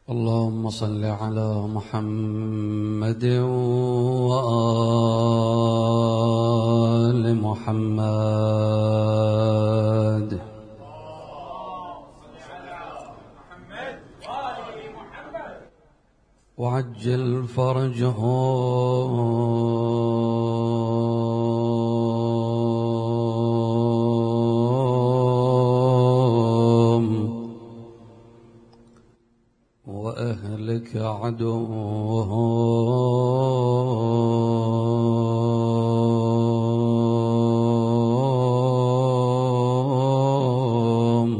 اللهم صل على محمد وآل محمد. وعجل فرجهم وأهلك عدوهم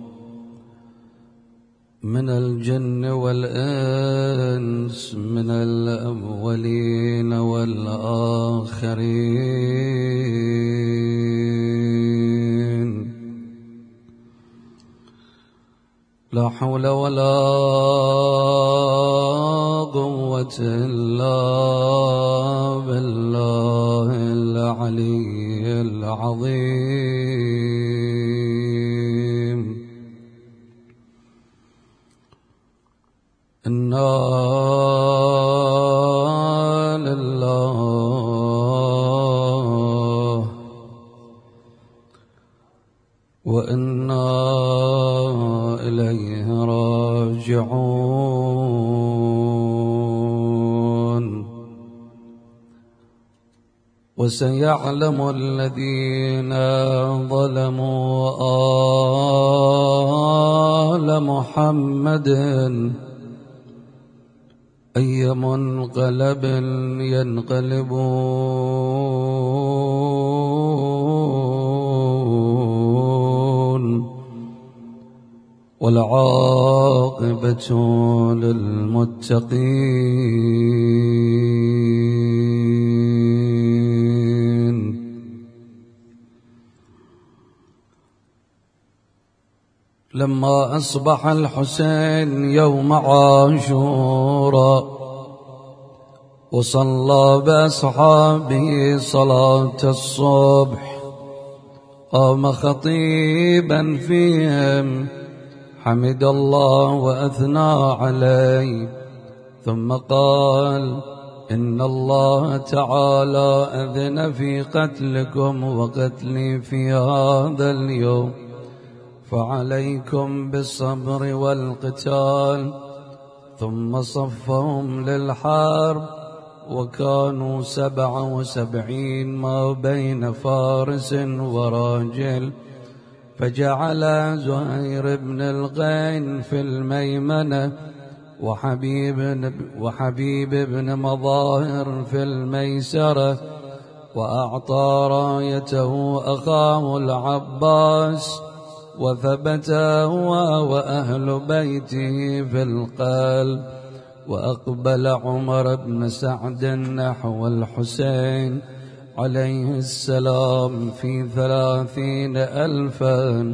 من الجن والإنس من الأولين والآخرين. لا حول ولا قوة إلا بالله العلي العظيم. إنا لله وإنا إليه راجعون. وسيعلم الذين ظلموا آل محمد أي منقلب ينقلبون والعاقبة للمتقين. لما أصبح الحسين يوم عاشوراء وصلى بأصحابه صلاة الصبح قام خطيبا فيهم حمد الله وأثنى عليه ثم قال: إن الله تعالى أذن في قتلكم وقتلي في هذا اليوم، فعليكم بالصبر والقتال. ثم صفهم للحرب وكانوا 77 ما بين فارس وراجل، فجعل زهير بن الغين في الميمنة وحبيب بن مظاهر في الميسرة، وأعطى رايته أخاه العباس، وثبت هو وأهل بيته في القلب. وأقبل عمر بن سعد نحو الحسين عليه السلام في 30,000،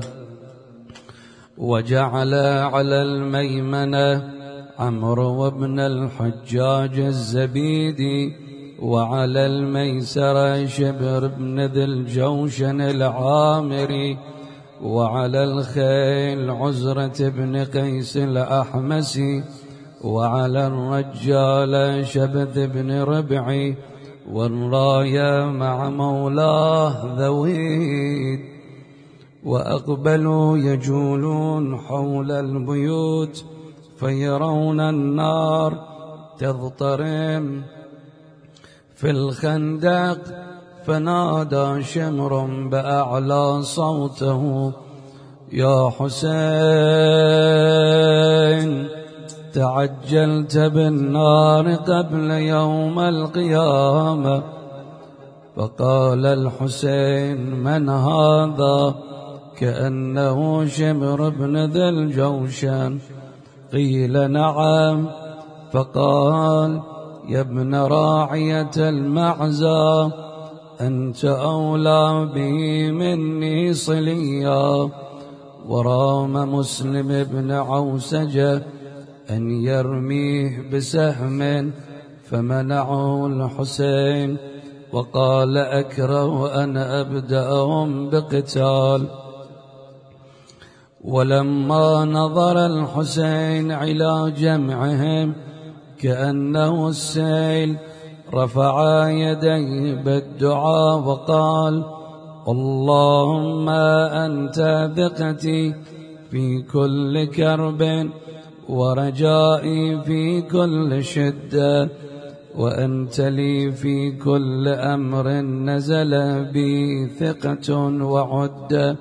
وجعل على الميمنة عمرو بن الحجاج الزبيدي، وعلى الميسرة شبر بن ذي الجوشن العامري، وعلى الخيل عزرة بن قيس الأحمسي، وعلى الرجال شبث بن ربعي، والراية مع مولاه ذويد. وأقبلوا يجولون حول البيوت فيرون النار تضطرم في الخندق، فنادى شمر بأعلى صوته: يا حسين، تعجلت بالنار قبل يوم القيامة. فقال الحسين: من هذا؟ كأنه شمر بن ذي الجوشن. قيل: نعم. فقال: يا ابن راعية المعزى، أنت أولى به مني صليا. ورام مسلم بن عوسجة أن يرميه بسهم فمنعه الحسين، وقال: أكره أن أبدأهم بقتال. ولما نظر الحسين إلى جمعهم كأنه السيل رفع يديه بالدعاء وقال: اللهم أنت ثقتي في كل كرب ورجائي في كل شدة، وأنت لي في كل أمر نزل بي ثقة وعدة.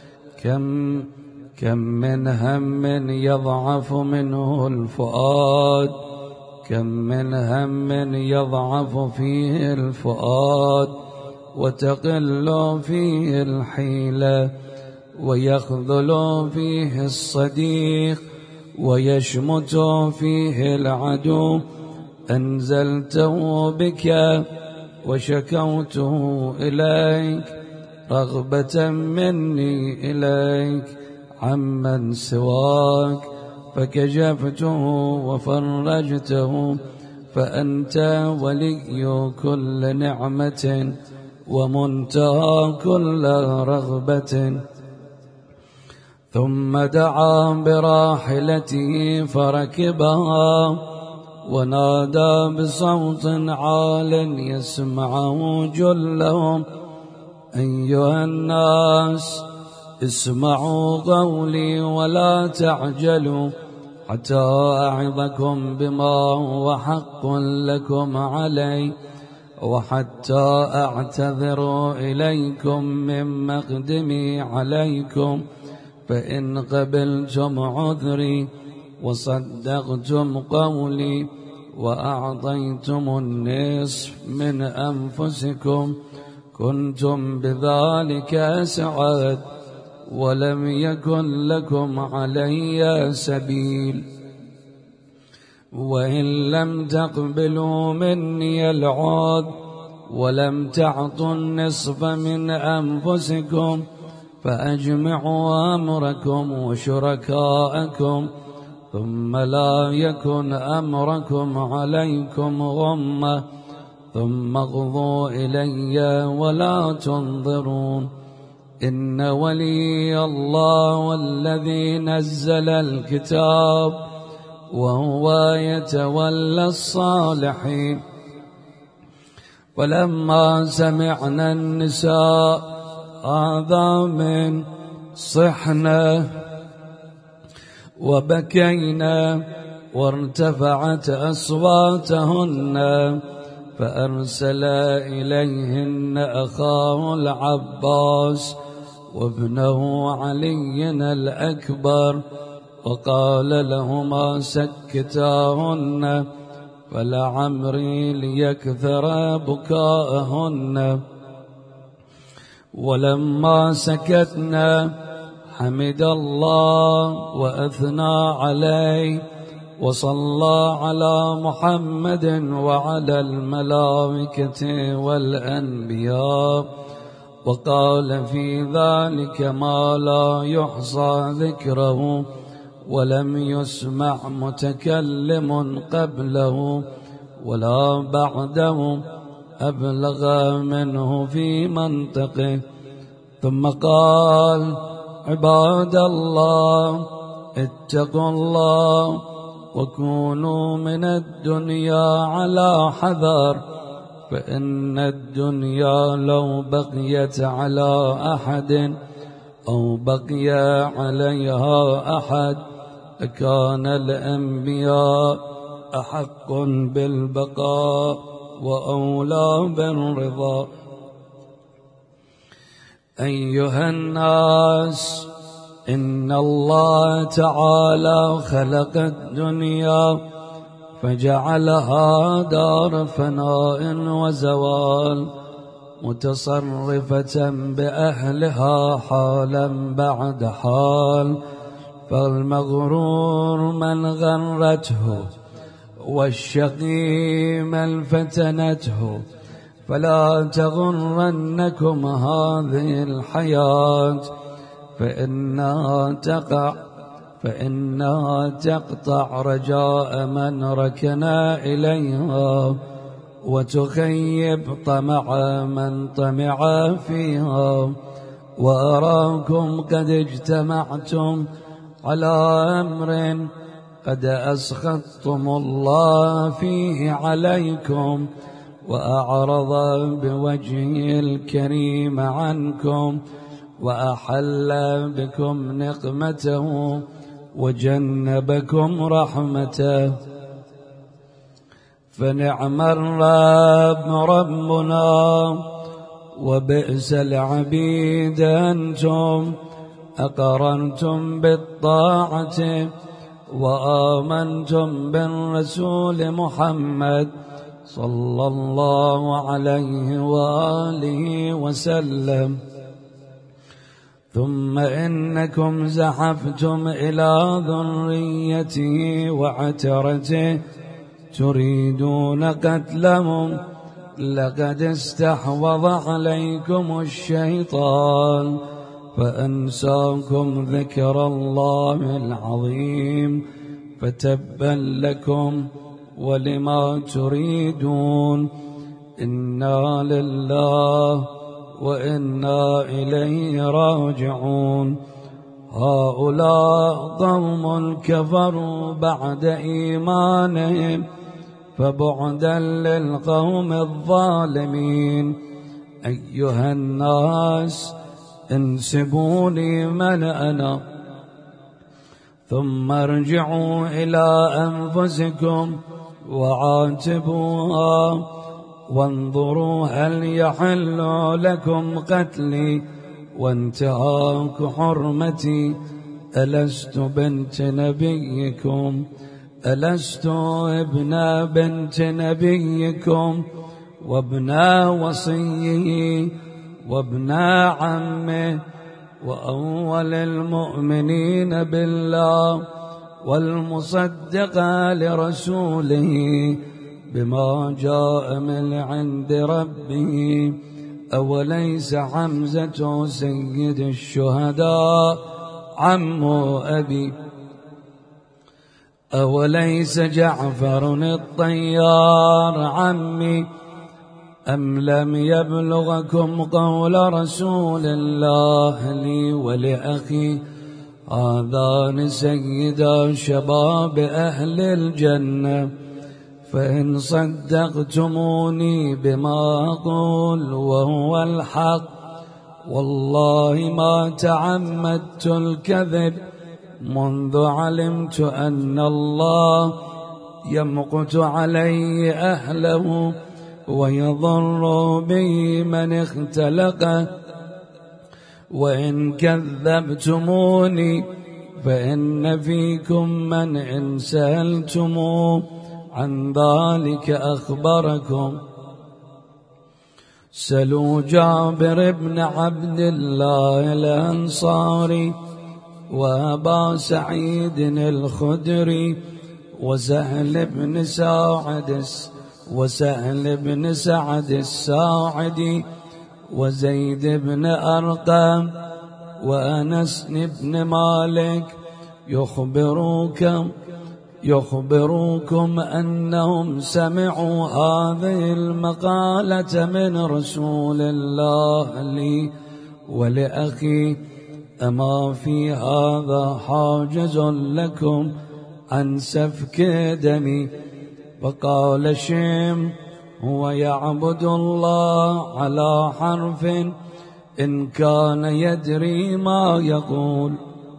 كم من هم يضعف منه الفؤاد، كم من هم يضعف فيه الفؤاد وتقل فيه الحيلة، ويخذل فيه الصديق ويشمت فيه العدو. أنزلته بك وشكوته إليك رغبة مني إليك عمن سواك، فكشفته وفرجته، فأنت ولي كل نعمة ومنتهى كل رغبة. ثم دعا براحلته فركبها ونادى بصوت عال يسمعه جلهم: أيها الناس، اسمعوا قولي ولا تعجلوا حتى أعظكم بما هو حق لكم علي، وحتى أعتذر إليكم من مقدمي عليكم. فإن قبلتم عذري وصدقتم قولي وأعطيتم النصف من أنفسكم كنتم بذلك أسعد، ولم يكن لكم علي سبيل. وإن لم تقبلوا مني العود ولم تعطوا النصف من أنفسكم فأجمعوا أمركم وشركاءكم، ثم لا يكن أمركم عليكم غمة، ثم اقضوا إلي ولا تنظرون. إن ولي الله والذي نزل الكتاب وهو يتولى الصالحين. فلما سمعنا النساء هذا من صحنا وبكينا وارتفعت أصواتهن، فأرسل إليهن أخاه العباس وابنه علي الأكبر، وقال لهما: سكتاهن، فلعمري ليكثر بكاءهن. ولما سكتنا حمد الله وأثنى عليه وصلى على محمد وعلى الملائكة والأنبياء، وقال في ذلك ما لا يحصى ذكره ولم يسمع متكلم قبله ولا بعده أبلغ منه في منطقه. ثم قال: عباد الله، اتقوا الله وكونوا من الدنيا على حذر، فإن الدنيا لو بقيت على أحد أو بقي عليها أحد لكان الأنبياء أحق بالبقاء وأولى بالرضا. أيها الناس، إن الله تعالى خلق الدنيا فجعلها دار فناء وزوال، متصرفة بأهلها حالا بعد حال. فالمغرور من غرته والشقي من فتنته، فلا تغرنكم هذه الحياة، فإنها تقطع رجاء من ركنا إليها، وتخيب طمع من طمع فيها، وأراكم قد اجتمعتم على أمر قد أسخطتم الله فيه عليكم، وأعرض بوجهه الكريم عنكم، وأحل بكم نقمته وجنبكم رحمته. فنعم الرب ربنا وبئس العبيد أنتم، أقررتم بالطاعة وآمنتم بالرسول محمد صلى الله عليه وآله وسلم، ثم إنكم زحفتم إلى ذريته وعترته تريدون قتلهم. لقد استحوذ عليكم الشيطان فأنساكم ذكر الله العظيم، فتبا لكم ولما تريدون. إنا لله وإنا إليه راجعون. هؤلاء قوم كفروا بعد إيمانهم، فبعدا للقوم الظالمين. أيها الناس انسبوني من أنا، ثم ارجعوا إلى أنفسكم وعاتبوها، وانظروا هل يحل لكم قتلي وانتهاك حرمتي. ألست بنت نبيكم؟ ألست ابن بنت نبيكم وابن وصيه وابن عمه وأول المؤمنين بالله والمصدق لرسوله بما جاء من عند ربه؟ أوليس حمزة سيد الشهداء عم أبي؟ أوليس جعفر الطيار عمي؟ أم لم يبلغكم قول رسول الله لي ولأخي هذان سيدا شباب أهل الجنة؟ فإن صدقتموني بما أقول وهو الحق، والله ما تعمدت الكذب منذ علمت أن الله يمقت علي أهله ويضر بي من اختلقه. وإن كذبتموني فإن فيكم من إن سألتموه عن ذلك أخبركم. سلوا جابر بن عبد الله الأنصاري وأبا سعيد الخدري وسهل بن سعد الساعدي وزيد بن أرقم وأنس بن مالك يخبروكم أنهم سمعوا هذه المقالة من رسول الله لي ولأخي. أما في هذا حاجز لكم عن سفك دمي؟ وقال شيم هو يعبد الله على حرف إن كان يدري ما يقول.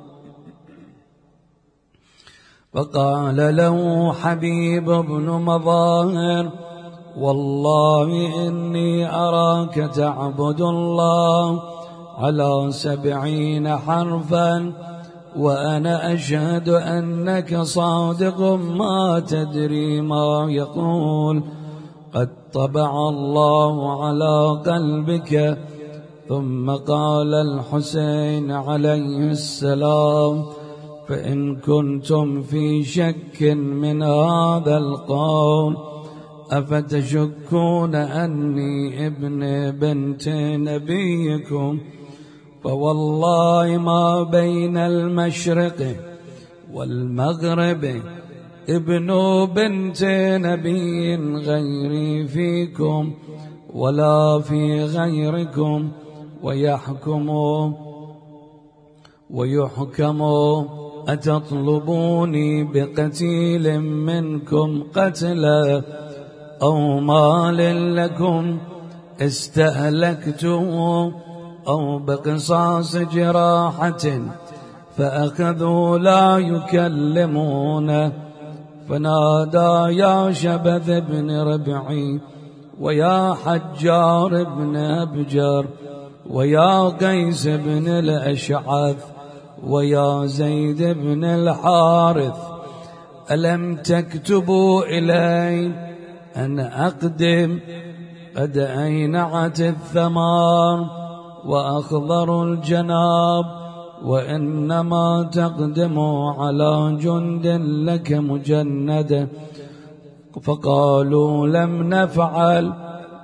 فقال له حبيب بن مظاهر والله إني أراك تعبد الله على 70 حرفا، وأنا أشهد أنك صادق ما تدري ما يقول. قد طبع الله على قلبك. ثم قال الحسين عليه السلام فإن كنتم في شك من هذا القول أفتشكون أني ابن بنت نبيكم؟ فوالله ما بين المشرق والمغرب ابن بنت نبي غيري فيكم ولا في غيركم، ويحكم أتطلبوني بقتيل منكم قتلا أو مال لكم استهلكتم أو بقصاص جراحة فأخذوا لا يكلمون. فنادى يا شبذ بن ربعي ويا حجار بن أبجر ويا قيس بن الأشعث ويا زيد بن الحارث ألم تكتبوا إلي أن أقدم؟ قد أينعت الثمار وأخضر الجناب وإنما تقدم على جند لك مجندة. فقالوا لم نفعل.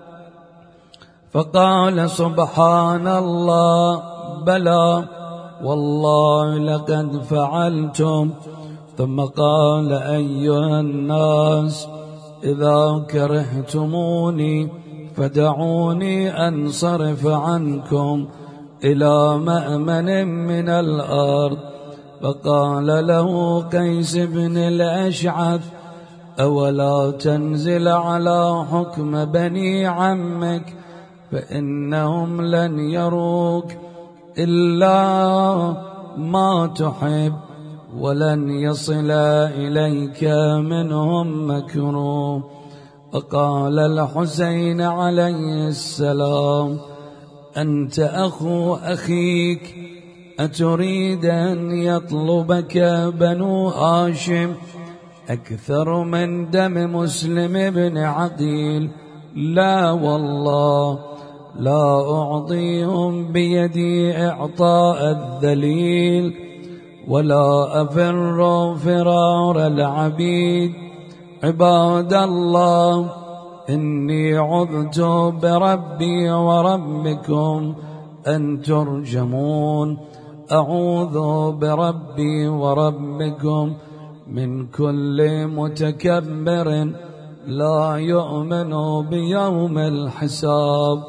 فقال سبحان الله بلى والله لقد فعلتم. ثم قال أيها الناس إذا كرهتموني فدعوني أنصرف عنكم إلى مأمن من الأرض. فقال له قيس بن الأشعث أولا تنزل على حكم بني عمك فإنهم لن يروك إلا ما تحب ولن يصل إليك منهم مكروه. فقال الحسين عليه السلام أنت أخو أخيك أتريد أن يطلبك بنو هاشم أكثر من دم مسلم بن عقيل؟ لا والله لا أعطيهم بيدي إعطاء الذليل ولا أفر فرار العبيد. عباد الله إني عذت بربي وربكم أن ترجمون. أعوذ بربي وربكم من كل متكبر لا يؤمن بيوم الحساب.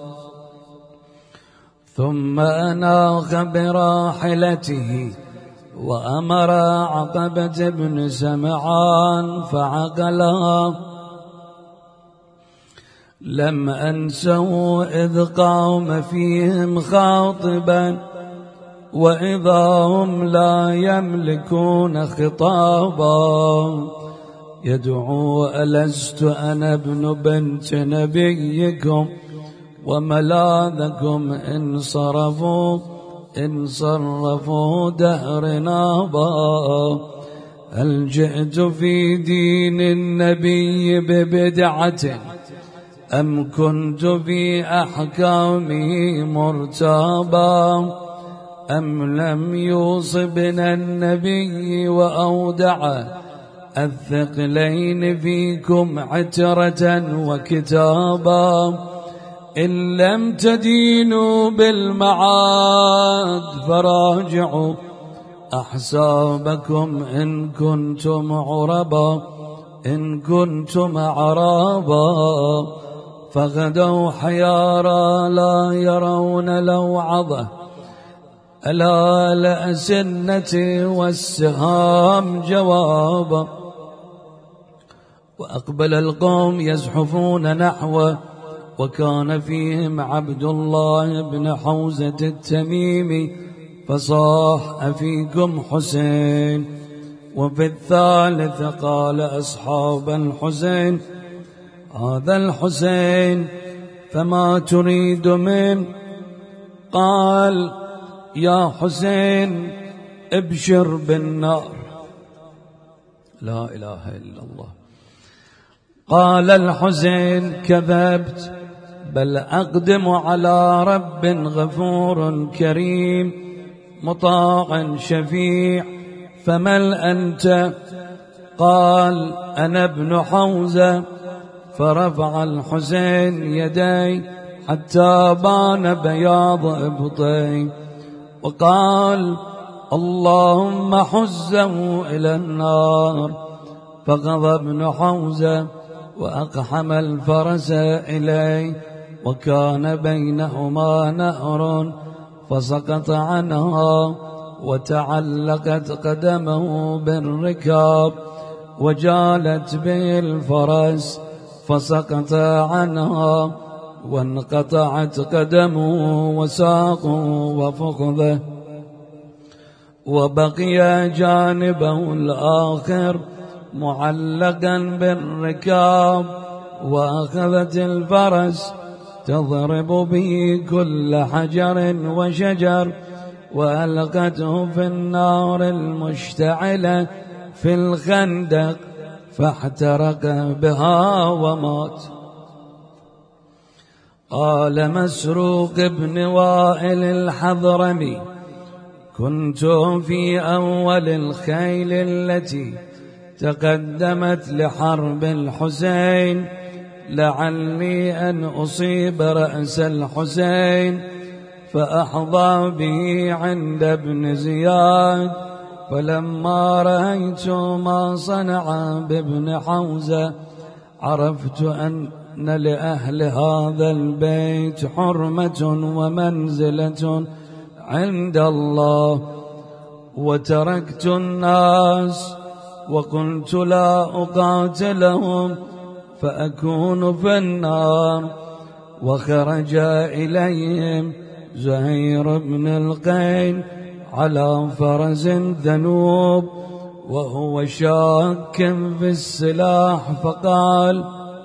ثم أناخ براحلته وأمر عقبة بن سمعان فعقلها. لم أنسوا إذ قام فيهم خاطبا وإذا هم لا يملكون خطابا يدعو ألست أنا ابن بنت نبيكم وملاذكم إن صرفوا دهرنا با. هل جئت في دين النبي ببدعة أم كنت في أحكامه مرتابا أم لم يوصبنا النبي وأودع الثقلين فيكم عترة وكتابا. إن لم تدينوا بالمعاد فراجعوا أحسابكم إن كنتم عربا. فغدوا حيارى لا يرون لوعظة ألا لأسنة والسهام جوابا. وأقبل القوم يزحفون نحوه وكان فيهم عبد الله بن حوزة التميمي فصاح أفيكم حسين. وفي الثالث قال أصحاب الحسين هذا الحسين فما تريد منه؟ قال يا حسين ابشر بالنار. لا إله إلا الله. قال الحسين كذبت بل أقدم على رب غفور كريم مطاع شفيع. فمن أنت؟ قال أنا ابن حوزة. فرفع الحسين يدي حتى بان بياض إبطيه وقال اللهم حزه إلى النار. فغضب ابن حوزة وأقحم الفرس إليه وكان بينهما نهر فسقط عنها وتعلقت قدمه بالركاب، وجالت به الفرس فسقط عنها وانقطعت قدمه وساقه وفخذه، وبقي جانبه الآخر معلقا بالركاب، وأخذت الفرس تضرب به كل حجر وشجر، وألقته في النار المشتعلة في الخندق فاحترق بها ومات. قال مسروق بن وائل الحضرمي: كنت في أول الخيل التي تقدمت لحرب الحسين، لعلي أن أصيب رأس الحسين فأحظى به عند ابن زياد، فلما رأيت ما صنع بابن حوزة عرفت أن لأهل هذا البيت حرمة ومنزلة عند الله، وتركت الناس وقلت لا أقاتلهم فأكون في النار. وخرج إليهم زهير بن القين على فرس ذنوب وهو شاك في السلاح، فقال: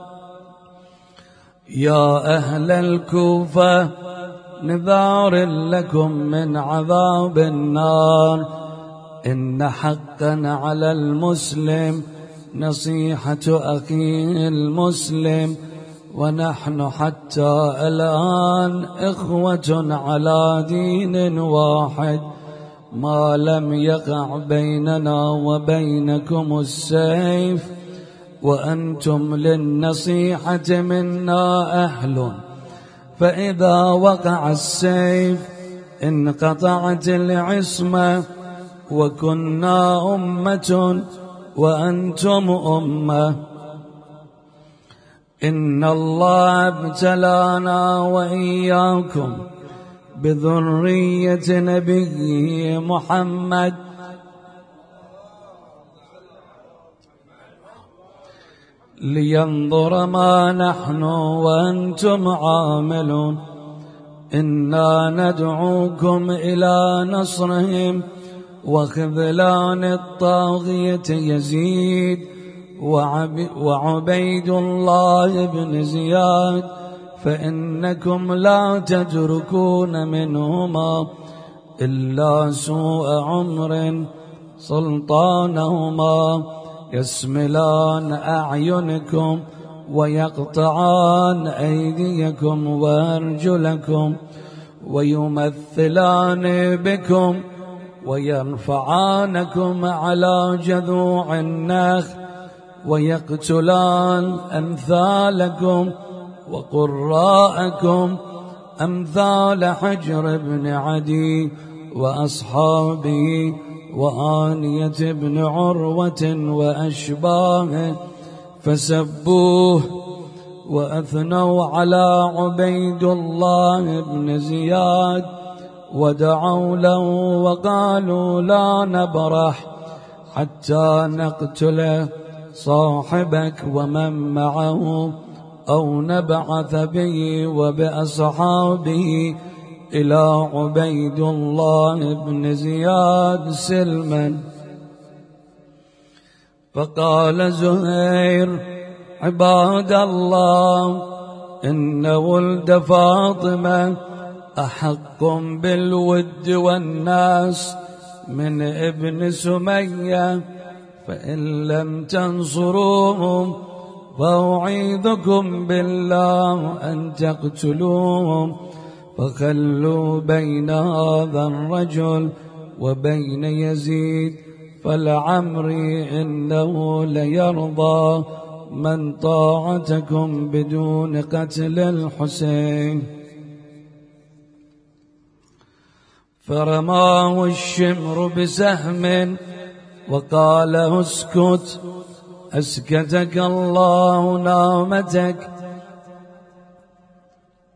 يا أهل الكوفة، نذار لكم من عذاب النار، إن حقا على المسلم نصيحة أخيه المسلم، ونحن حتى الآن إخوة على دين واحد، ما لم يقع بيننا وبينكم السيف، وأنتم للنصيحة منا أهل، فإذا وقع السيف انقطعت العصمة، وكنا أمة وأنتم أمة. إن الله ابتلانا وإياكم بذرية نبيه محمد لينظر ما نحن وأنتم عاملون. إنا ندعوكم إلى نصرهم وخذلان الطاغية يزيد وعبيد الله بن زياد، فإنكم لا تتركون منهما إلا سوء عمر، سلطانهما يسملان أعينكم ويقطعان أيديكم وأرجلكم، ويمثلان بكم ويرفعانكم على جذوع النخل، ويقتلان أمثالكم وقراءكم أمثال حجر بن عدي وأصحابه وآنية بن عروة وأشباهه، فسبوه وأثنوا على عبيد الله بن زياد، ودعوا له وقالوا لا نبرح حتى نقتل صاحبك ومن معه، أو نبعث به وبأصحابه إلى عبيد الله بن زياد سلما. فقال زهير: عباد الله، إن ولد فاطمة أحق بالود والناس من ابن سمية، فإن لم تنصروهم فأعيذكم بالله أن تقتلوهم، فخلوا بين هذا الرجل وبين يزيد، فلعمري إنه ليرضى من طاعتكم بدون قتل الحسين. فرماه الشمر بسهم وقال: اسكت، أسكتك الله نامتك.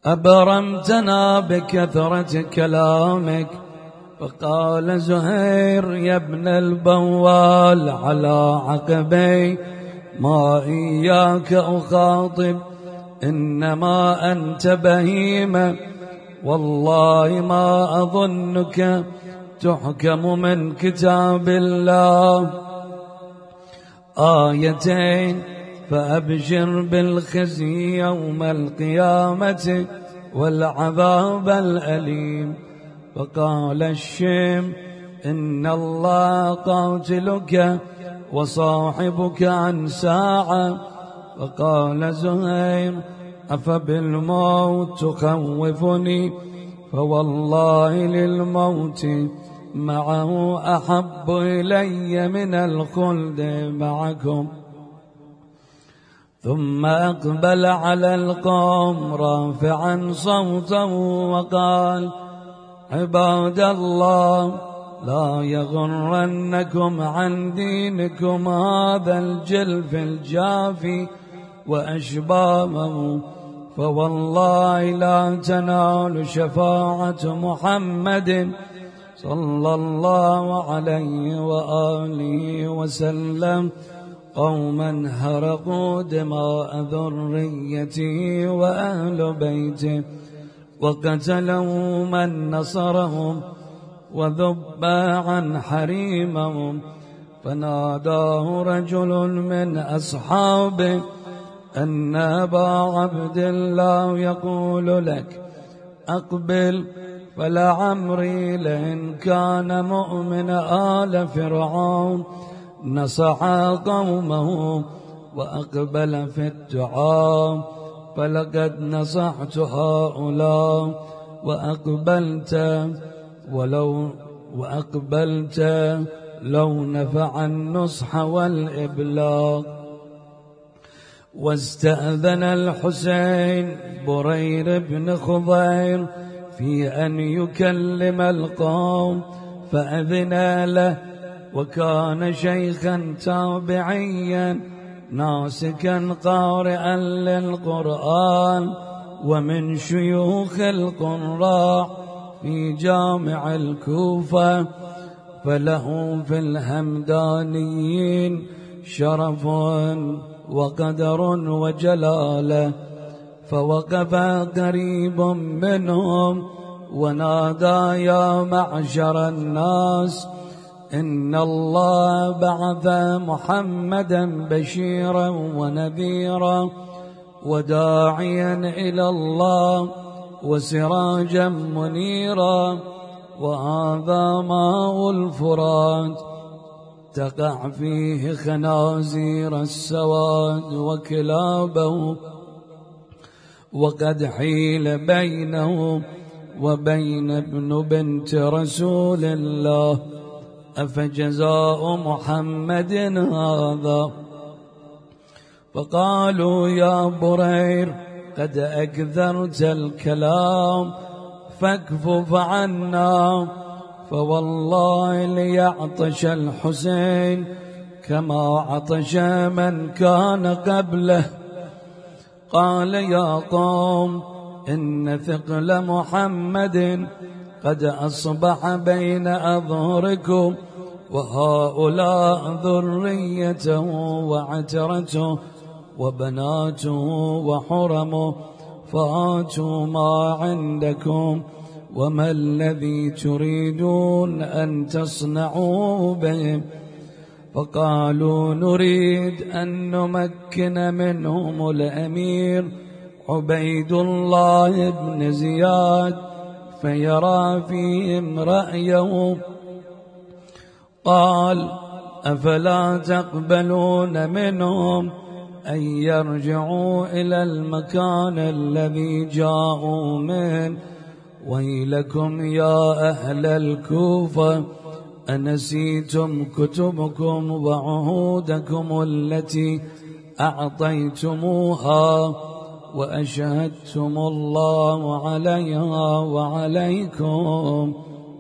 أبرمتنا بكثرة كلامك. فقال زهير يا ابن البوال على عقبي ما إياك أخاطب، إنما أنت بهيمة، والله ما أظنك تحكم من كتاب الله آيتين، فأبشر بالخزي يوم القيامة والعذاب الأليم. فقال الشيم إن الله قاتلك وصاحبك عن ساعة. فقال زهير أفبالموت تخوفني؟ فوالله للموت معه أحب إلي من الخلد معكم. ثم أقبل على القوم رافعا صوته وقال عباد الله لا يغرنكم عن دينكم هذا الجلف الجافي وأشبابه، فوالله لا تنال شفاعة محمد صلى الله عليه وآله وسلم قوما هرقوا دماء ذريته وأهل بيته وقتلوا من نصرهم وذب عن حريمهم. فناداه رجل من أصحابه أن أبا عبد الله يقول لك أقبل، فلعمري لئن كان مؤمن آل فرعون نصح قومه وأقبل في الدعاء، فلقد نصحت هؤلاء وأقبلت لو نفع النصح والإبلاغ. واستأذن الحسين برير بن خضير في أن يكلم القوم فأذن له، وكان شيخا تابعيا ناسكا قارئا للقرآن ومن شيوخ القراء في جامع الكوفة، فله في الهمدانيين شرف وقدر وجلالة. فوقف قريب منهم ونادى يا معشر الناس إن الله بعث محمدا بشيرا ونذيرا وداعيا إلى الله وسراجا منيرا، وهذا ماء الفرات تقع فيه خنازير السواد وكلابه، وقد حيل بينه وبين ابن بنت رسول الله، أفجزاء محمد هذا؟ فقالوا يا برير قد أكثرت الكلام فاكفف عنا، فوالله ليعطش الحسين كما عطش من كان قبله. قال يا قوم إن ثقل محمد قد أصبح بين أظهركم، وهؤلاء ذريته وعترته وبناته وحرمه، فآتوا ما عندكم وما الذي تريدون أن تصنعوا بهم. فقالوا نريد أن نمكن منهم الأمير عبيد الله بن زياد فيرى فيهم رأيه. قال أفلا تقبلون منهم أن يرجعوا إلى المكان الذي جاءوا منه؟ ويلكم يا أهل الكوفة أنسيتم كتبكم وعهودكم التي أعطيتموها وأشهدتم الله عليها وعليكم؟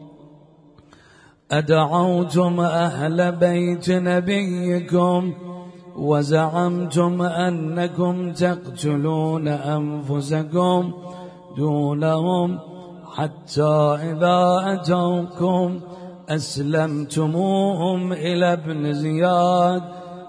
أدعوتم أهل بيت نبيكم وزعمتم أنكم تقتلون أنفسكم دونهم حتى إذا أتوكم أسلمتموهم إلى ابن زياد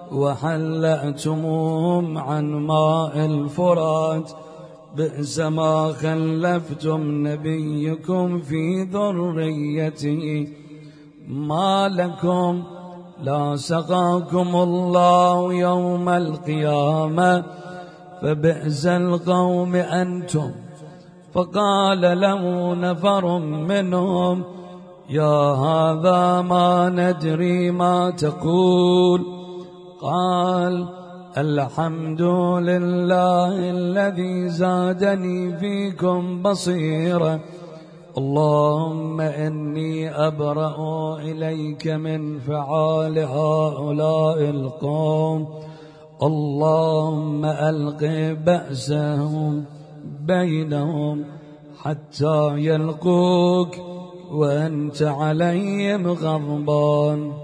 وحلأتموهم عن ماء الفرات. بئس ما خلفتم نبيكم في ذريته، ما لكم لا سقاكم الله يوم القيامة، فبئس القوم أنتم. فقال له نفر منهم يا هذا ما ندري ما تقول. قال الحمد لله الذي زادني فيكم بصيرا، اللهم إني أبرأ إليك من فعال هؤلاء القوم، اللهم ألق بأسهم بينهم حتى يلقوك وأنت عليهم غضبان.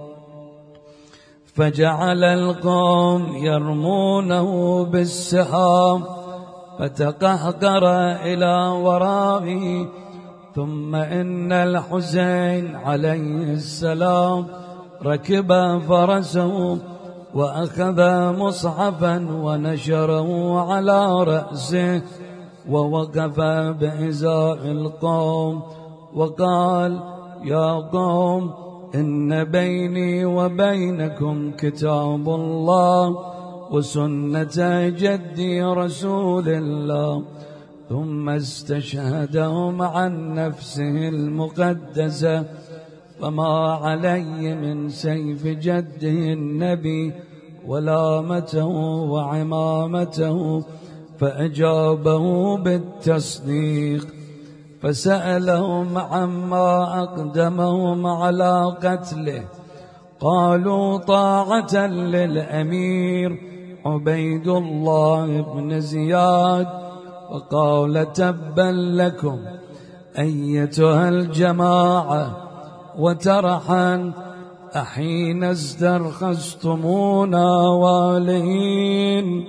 فجعل القوم يرمونه بالسهام فتقهقر إلى ورائه. ثم إن الحسين عليه السلام ركب فرسه وأخذ مصحفا ونشره على رأسه ووقف بإزاء القوم وقال يا قوم إن بيني وبينكم كتاب الله وسنة جدي رسول الله. ثم استشهدهم عن نفسه المقدسة فما علي من سيف جده النبي ولامته وعمامته، فأجابه بالتصديق. فسألهم عما أقدمهم على قتله، قالوا طاعة للأمير عبيد الله بن زياد. وقال تبا لكم أيتها الجماعة وترحا، أحين استرخصتمونا والهين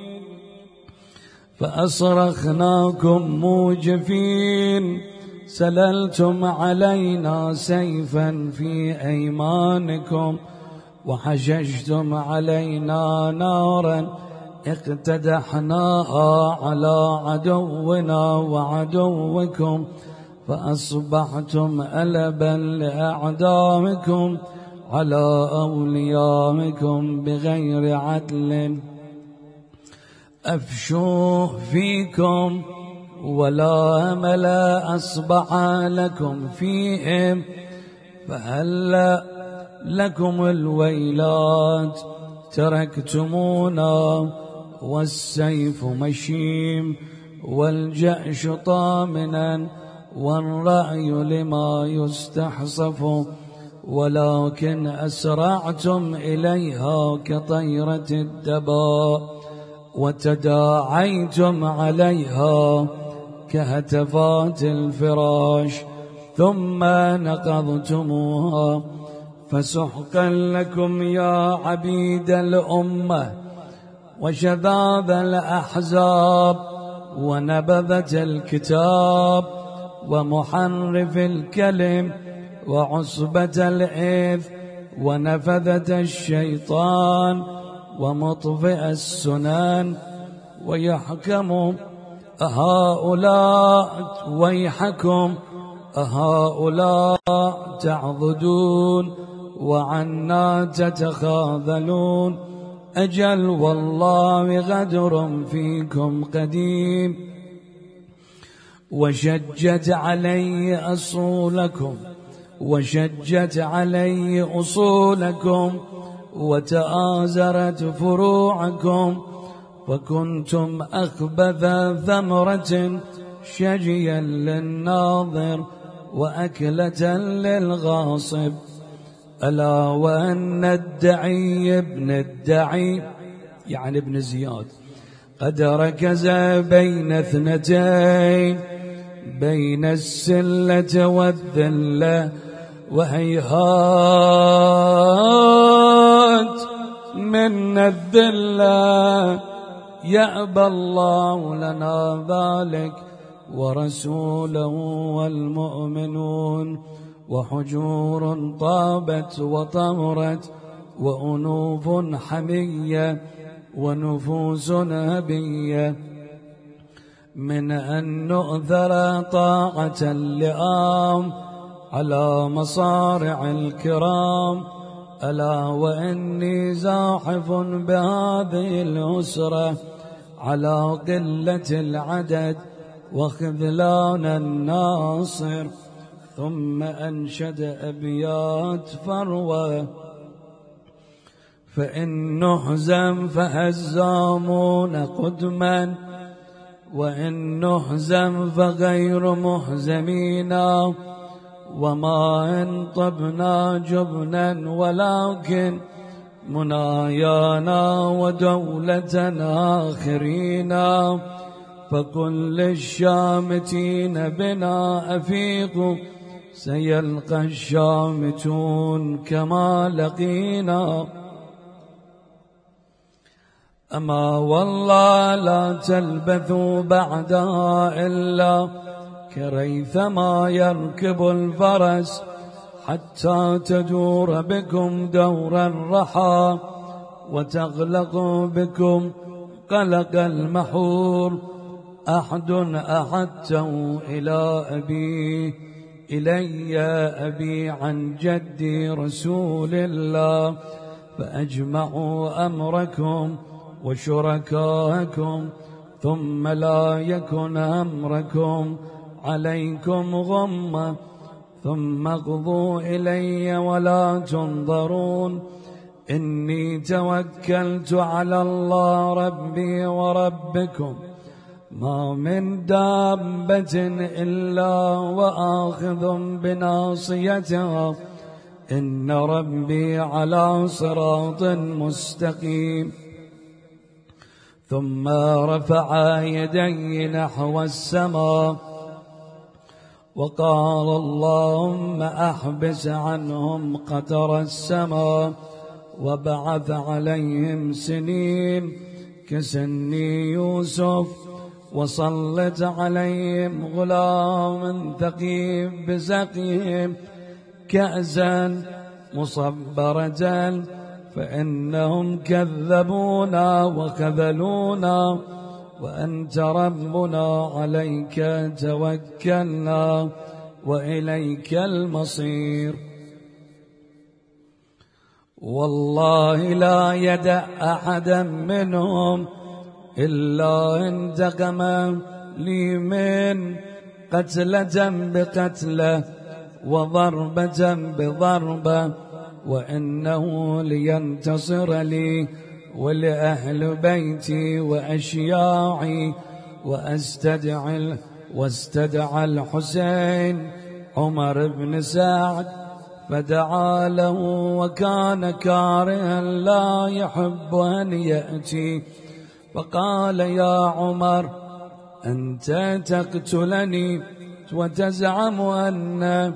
فأصرخناكم موجفين، سللتم علينا سيفا في أيمانكم وحششتم علينا نارا اقتدحناها على عدونا وعدوكم، فأصبحتم ألبا لأعدائكم على أوليائكم بغير عدل. أفشوا فيكم ولا أمل أصبح لكم فيهم، فهل لكم الويلات تركتمونا والسيف مشيم والجأش طامنا والرأي لما يستحصف، ولكن أسرعتم إليها كطيرة الدباء وتداعيتم عليها كهتفات الفراش ثم نقضتموها. فسحقا لكم يا عبيد الأمة وشذاذ الأحزاب ونبذة الكتاب ومحرف الكلم وعصبة الإثم ونفذة الشيطان ومطفئ السنن. ويحكم أهؤلاء ويحكم أهؤلاء تعضدون وعنا تتخاذلون، أجل والله غدر فيكم قديم. وشجت علي أصولكم وشجت علي أصولكم وتآزرت فروعكم، وكنتم أخبث ثمرة شجيا للناظر وأكلة للغاصب. ألا وأن الدعي ابن الدعي يعني ابن زياد قد ركز بين اثنتين، بين السلة والذلة، وهيهات من الذلة يأبى الله لنا ذلك، ورسوله والمؤمنون، وحجور طابت وطمرت، وأنوف حمية، ونفوس هبية، من أن نؤثر طاعة اللئام على مصارع الكرام. ألا وإني زاحف بهذه الأسرة على قلة العدد وخذلان الناصر. ثم أنشد أبيات فروة: فإن نهزم فهزامون قدما، وإن نهزم فغير مهزمينا، وما إن طبنا جبنا ولكن منايانا ودولتنا آخرينا. فكل الشامتين بنا أفيقوا، سيلقى الشامتون كما لقينا. أما والله لا تلبثوا بعدها إلا كريثما يركب الفرس، حتى تدور بكم دور الرحى، وتغلق بكم قلق المحور. أحد أحدته إلي أبي عن جدي رسول الله، فأجمعوا أمركم وشركاءكم، ثم لا يكن أمركم عليكم غمة، ثم اقضوا إلي ولا تنظرون. إني توكلت على الله ربي وربكم، ما من دابة إلا وآخذ بناصيتها، إن ربي على صراط مستقيم. ثم رفع يدي نحو السماء وقال: اللهم أحبس عنهم قطر السماء، وبعث عليهم سنين كسن يوسف، وسلط عليهم غلام ثقيف بسقيهم كأسا مصبرة، فإنهم كذبونا وخذلونا، وأنت ربنا عليك توكلنا وإليك المصير. والله لا يدع أحدا منهم إلا انتقم لي من قتلة بقتلة وضربة بضربة، وإنه لينتصر لي ولأهل بيتي وأشياعي. واستدعى الحسين عمر بن سعد فدعا له، وكان كارها لا يحب أن يأتي، فقال: يا عمر، أنت تقتلني وتزعم أن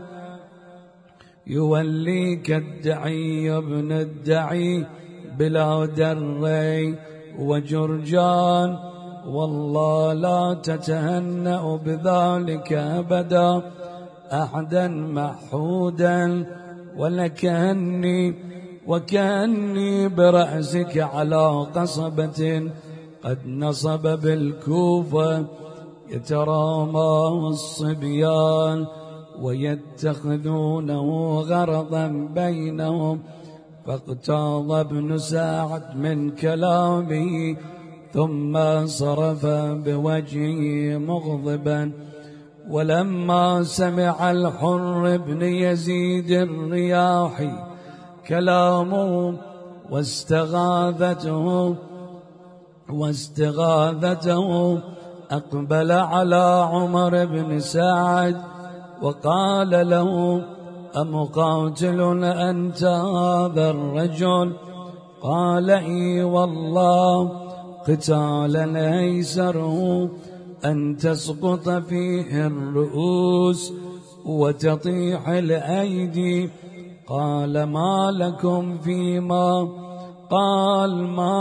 يوليك الدعي ابن الدعي بلاد الري وجرجان، والله لا تتهنأ بذلك أبدا أحدا محودا، وكأني برأسك على قصبة قد نصب بالكوفة، يترامى الصبيان ويتخذونه غرضا بينهم. فاقتاض ابن سعد من كلامه، ثم صرف بوجهه مغضبا. ولما سمع الحر بن يزيد الرياحي كلامه واستغاثته أقبل على عمر بن سعد وقال له: أمقاتل أنت هذا الرجل؟ قال: إي والله، قتالا أيسره أن تسقط فيه الرؤوس وتطيح الأيدي. قال: ما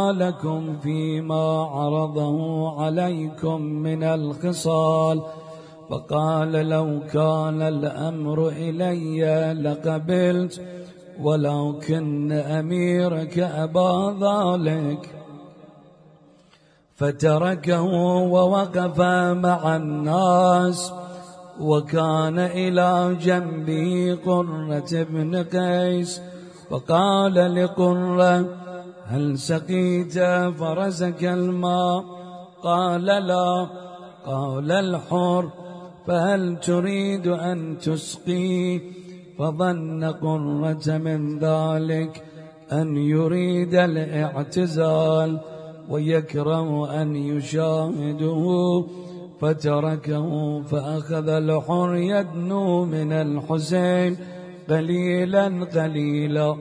لكم فيما عرضه عليكم من الخصال فقال لو كان الأمر إلي لقبلت، ولكن أميرك أبى ذلك. فتركه ووقف مع الناس، وكان إلى جنبه قرة بن قيس، فقال لقرة هل سقيت فرسك الماء؟ قال لا. قال الحر فهل تريد أن تسقي؟ فظن قرة من ذلك أن يريد الاعتزال ويكره أن يشاهده، فتركه. فأخذ الحر يدنو من الحسين قليلا قليلا.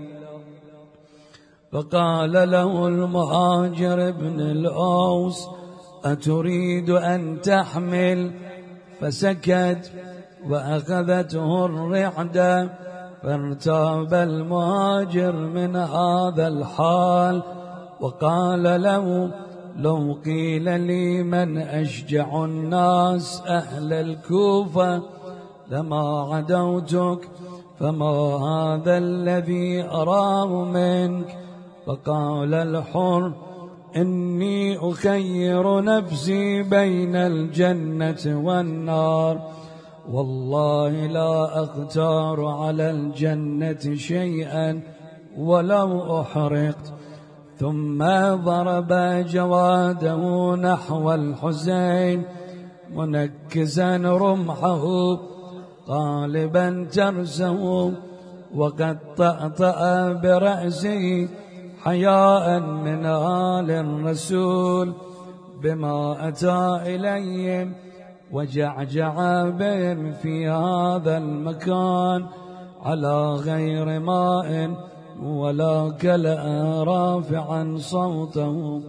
فقال له المهاجر بن الأوس أتريد أن تحمل؟ فسكت، وأخذته الرعدة. فارتاب المهاجر من هذا الحال، وقال له لو قيل لي من أشجع الناس أهل الكوفة لما عدوتك، فما هذا الذي أراه منك؟ فقال الحر إني أخير نفسي بين الجنة والنار، والله لا أختار على الجنة شيئا ولو أحرقت. ثم ضرب جواده نحو الحسين منكسا رمحه قالبا ترسه، وقد طأطأ برأسه حياء من آل الرسول بما أتى إليهم، وجعجع بهم في هذا المكان على غير ماء ولا كلأ رافعا صوته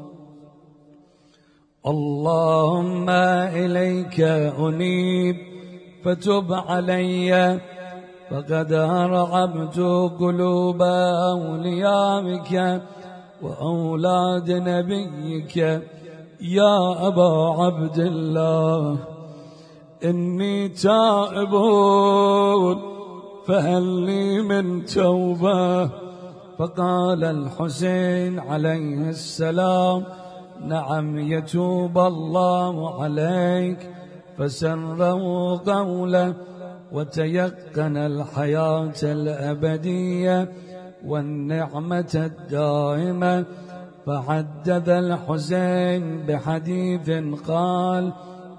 اللهم إليك أنيب فتب علي، فقد أرعبت قلوب أوليائك وأولاد نبيك يا أبا عبد الله، إني تائب فهل لي من توبة؟ فقال الحسين عليه السلام نعم يتوب الله عليك. فسره قوله وتيقن الحياة الأبدية والنعمة الدائمة. فحدث الحسين بحديث قال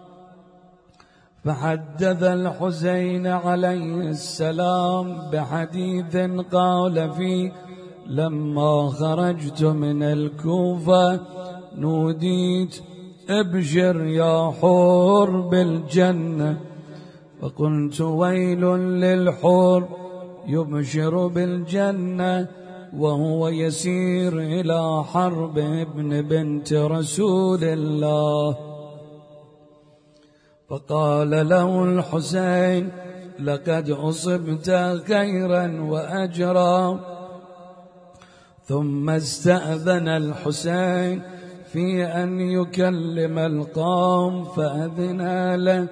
فحدث الحسين عليه السلام بحديث قال فيه لما خرجت من الكوفة نوديت ابشر يا حور بالجنة، فقلت ويل للحور يبشر بالجنة وهو يسير إلى حرب ابن بنت رسول الله. فقال له الحسين لقد أصبت خيرا وأجرا. ثم استأذن الحسين في أن يكلم القوم فأذن له،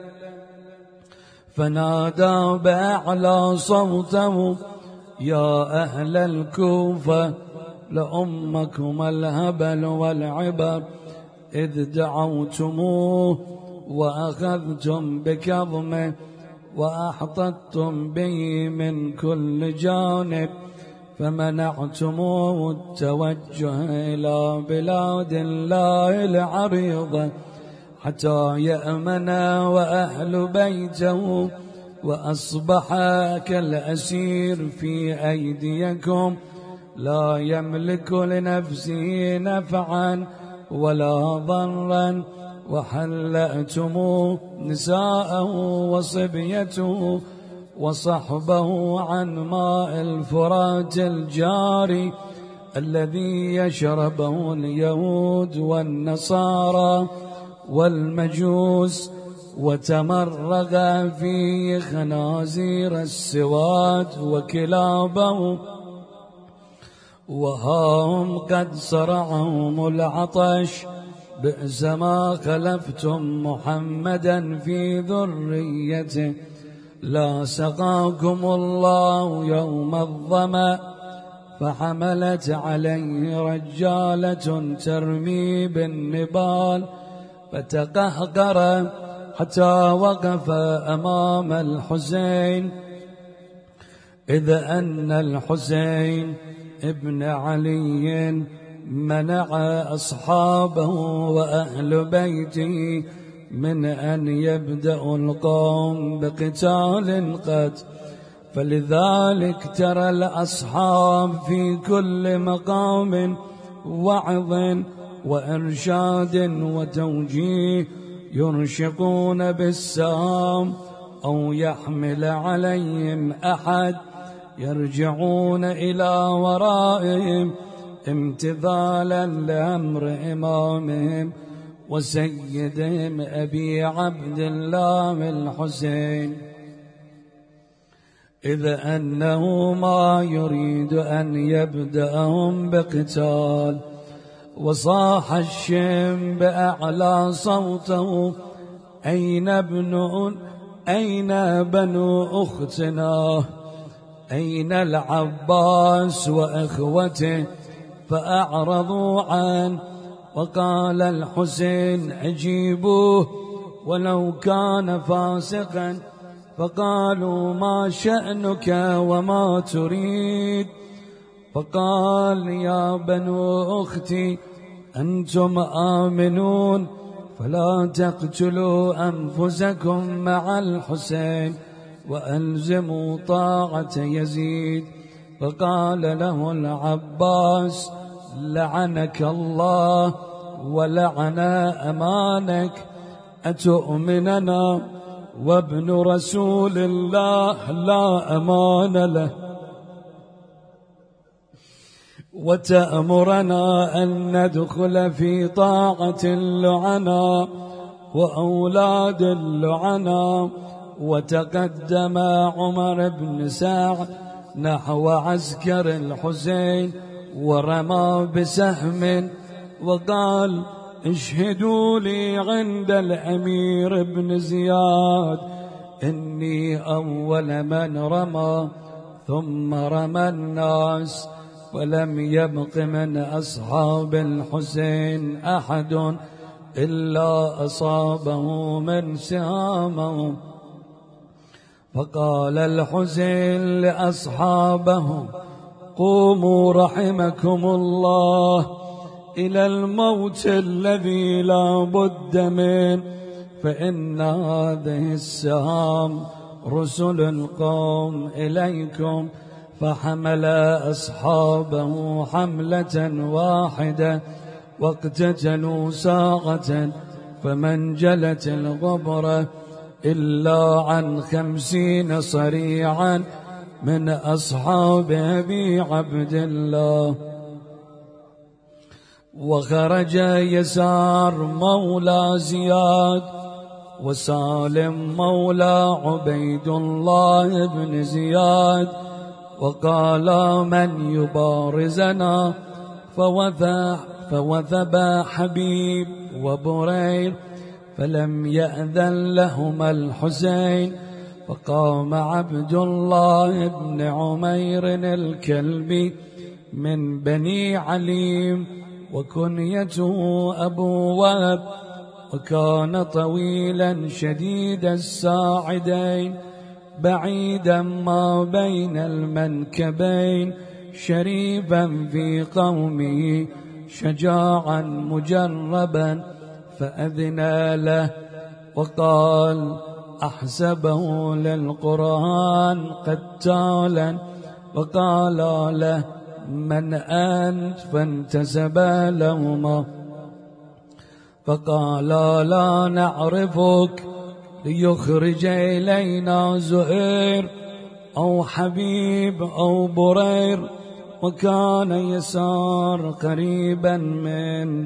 فنادى بأعلى صوته يا أهل الكوفة لأمكم الهبل والعبر إذ دعوتموه وأخذتم بكظمه وأحطتم به من كل جانب، فمنعتموه التوجه إلى بلاد الله العريضة حتى يأمن وأهل بيته، وأصبح كالأسير في أيديكم لا يملك لنفسه نفعا ولا ضرا، وحلأتموه نساءه وصبيته وصحبه عن ماء الفرات الجاري الذي يشربه اليهود والنصارى والمجوس، وتمرغ فيه خنازير السواد وكلابه، وها هم قد صرعهم العطش بئس ما خلفتم محمدا في ذريته، لا سقاكم الله يوم الظمأ. فحملت عليه رجالة ترمي بالنبال فتقهقر حتى وقف أمام الحسين، إذ أن الحسين ابن علي منع أصحابه وأهل بيته من أن يبدأوا القوم بقتال قد، فلذلك ترى الأصحاب في كل مقام وعظ وإرشاد وتوجيه يرشقون بالسهام، أو يحمل عليهم أحد يرجعون إلى ورائهم امتثالا لأمر إمامهم وسيدهم أبي عبد الله الحسين، إذ أنه ما يريد أن يبدأهم بقتال. وصاح الشم بأعلى صوته: أين بنو أختنا؟ أين العباس وأخوته؟ فأعرضوا عنه، وقال الحسين: أجيبوه ولو كان فاسقا. فقالوا: ما شأنك وما تريد؟ فقال: يا بنو أختي، أنتم آمنون فلا تقتلوا أنفسكم مع الحسين وألزموا طاعة يزيد. فقال له العباس: لعنك الله ولعن أمانك، أتؤمننا وابن رسول الله لا أمان له، وتأمرنا أن ندخل في طاعة اللعنى وأولاد اللعنى. وتقدم عمر بن سعد نحو عسكر الحسين ورمى بسهم وقال: اشهدوا لي عند الأمير بن زياد إني أول من رمى. ثم رمى الناس، ولم يبق من أصحاب الحسين أحد إلا أصابه من سهامه. فقال الحسين لأصحابه: قوموا رحمكم الله إلى الموت الذي لا بد منه، فإن هذه السهام رسل القوم إليكم. فحمل أصحابه حملة واحدة واقتتلوا ساعة، فمنجلت الغبرة إلا عن 50 صريعا من أصحاب أبي عبد الله. وخرج يسار مولى زياد وسالم مولى عبيد الله بن زياد، وقال: من يبارزنا؟ فوثب حبيب وبرير، فلم يأذن لهما الحسين. فقام عبد الله بن عمير الكلبي من بني عليم، وكنيته أبو وهب، وكان طويلا شديد الساعدين بعيدا ما بين المنكبين، شريفا في قومه شجاعا مجربا. فأذن له وقال: أحسبه للقرآن قتالا. وقال له: من أنت؟ فانتسب لهما، فقال: لا نعرفك، ليخرج إلينا زهير أو حبيب أو برير. وكان يسار قريبا منه،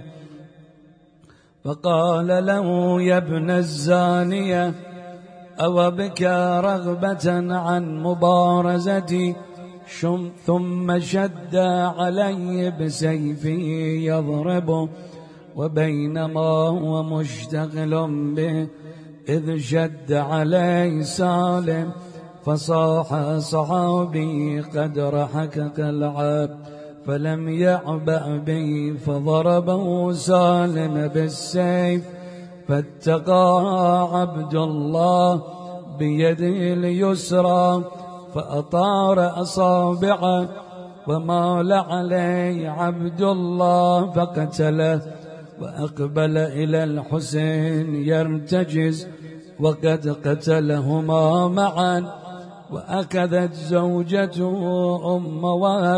فقال له: يا ابن الزانية، أو بك رغبة عن مبارزتي؟ ثم شد عليه بسيفه يضربه، وبينما هو مشتغل به إذ شد عليه سالم فصاح صحابي قد رحكك العبد فلم يعبأ به فضربه سالم بالسيف فاتقى عبد الله بيده اليسرى فأطار أصابعه ومال عليه عبد الله فقتله وأقبل إلى الحسين يرتجز وقد قتلهما معا. وأخذت زوجته أم وهب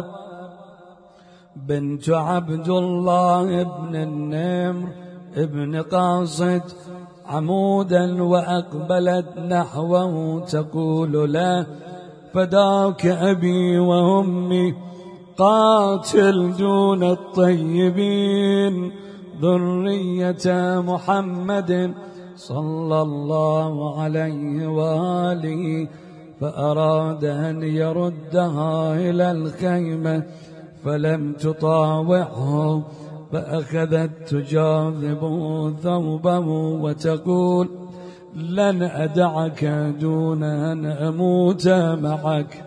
بنت عبد الله بن النمر ابن قاصد عمودا وأقبلت نحوه تقول له فداك أبي وأمي قاتل دون الطيبين ذرية محمد صلى الله عليه وآله. فأراد أن يردها إلى الخيمة فلم تطاوعه فأخذت تجاذب ثوبه وتقول لن أدعك دون أن أموت معك.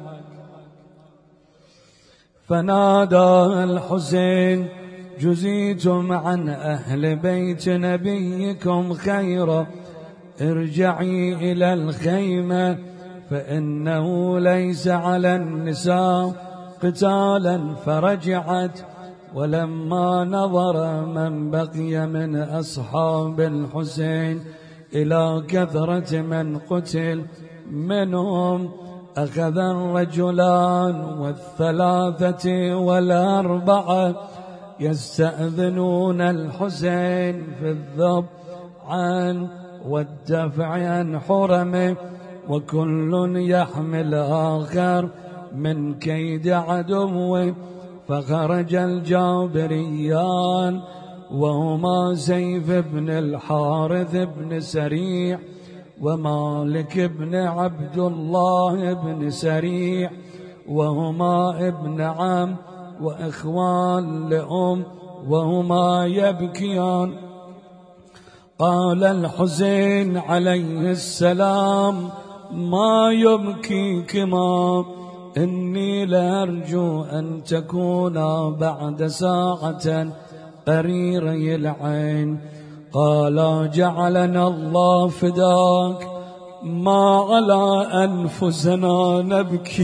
فنادى الحسين جزيتم عن أهل بيت نبيكم خيرا ارجعي إلى الخيمة فإنه ليس على النساء قتالا. فرجعت ولما نظر من بقي من أصحاب الحسين إلى كثرة من قتل منهم أخذ الرجلان والثلاثة والأربعة يستأذنون الحسين في الذب عن والدفع عن حرمه وكل يحمل آخر من كيد عدوه. فخرج الجابريان وهما سيف بن الحارث بن سريع ومالك بن عبد الله بن سريع وهما ابن عم وإخوان لأم وهما يبكيان. قال الحسين عليه السلام ما يبكيكما إني لأرجو أن تكونا بعد ساعة قريري العين. قال جعلنا الله فداك ما على أنفسنا نبكي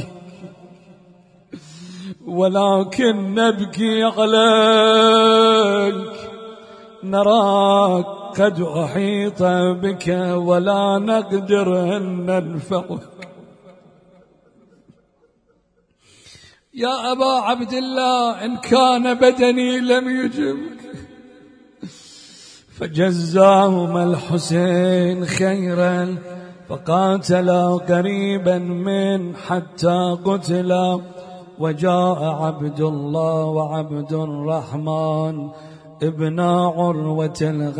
ولكن نبكي عليك نراك قد أحيط بك ولا نقدر أن ننفعك. يا أبا عبد الله إن كان بدني لم يجبك. فجزاهما الحسين خيرا فقاتلا قريبا من حتى قتلا. وجاء عبد الله وعبد الرحمن ابن عروة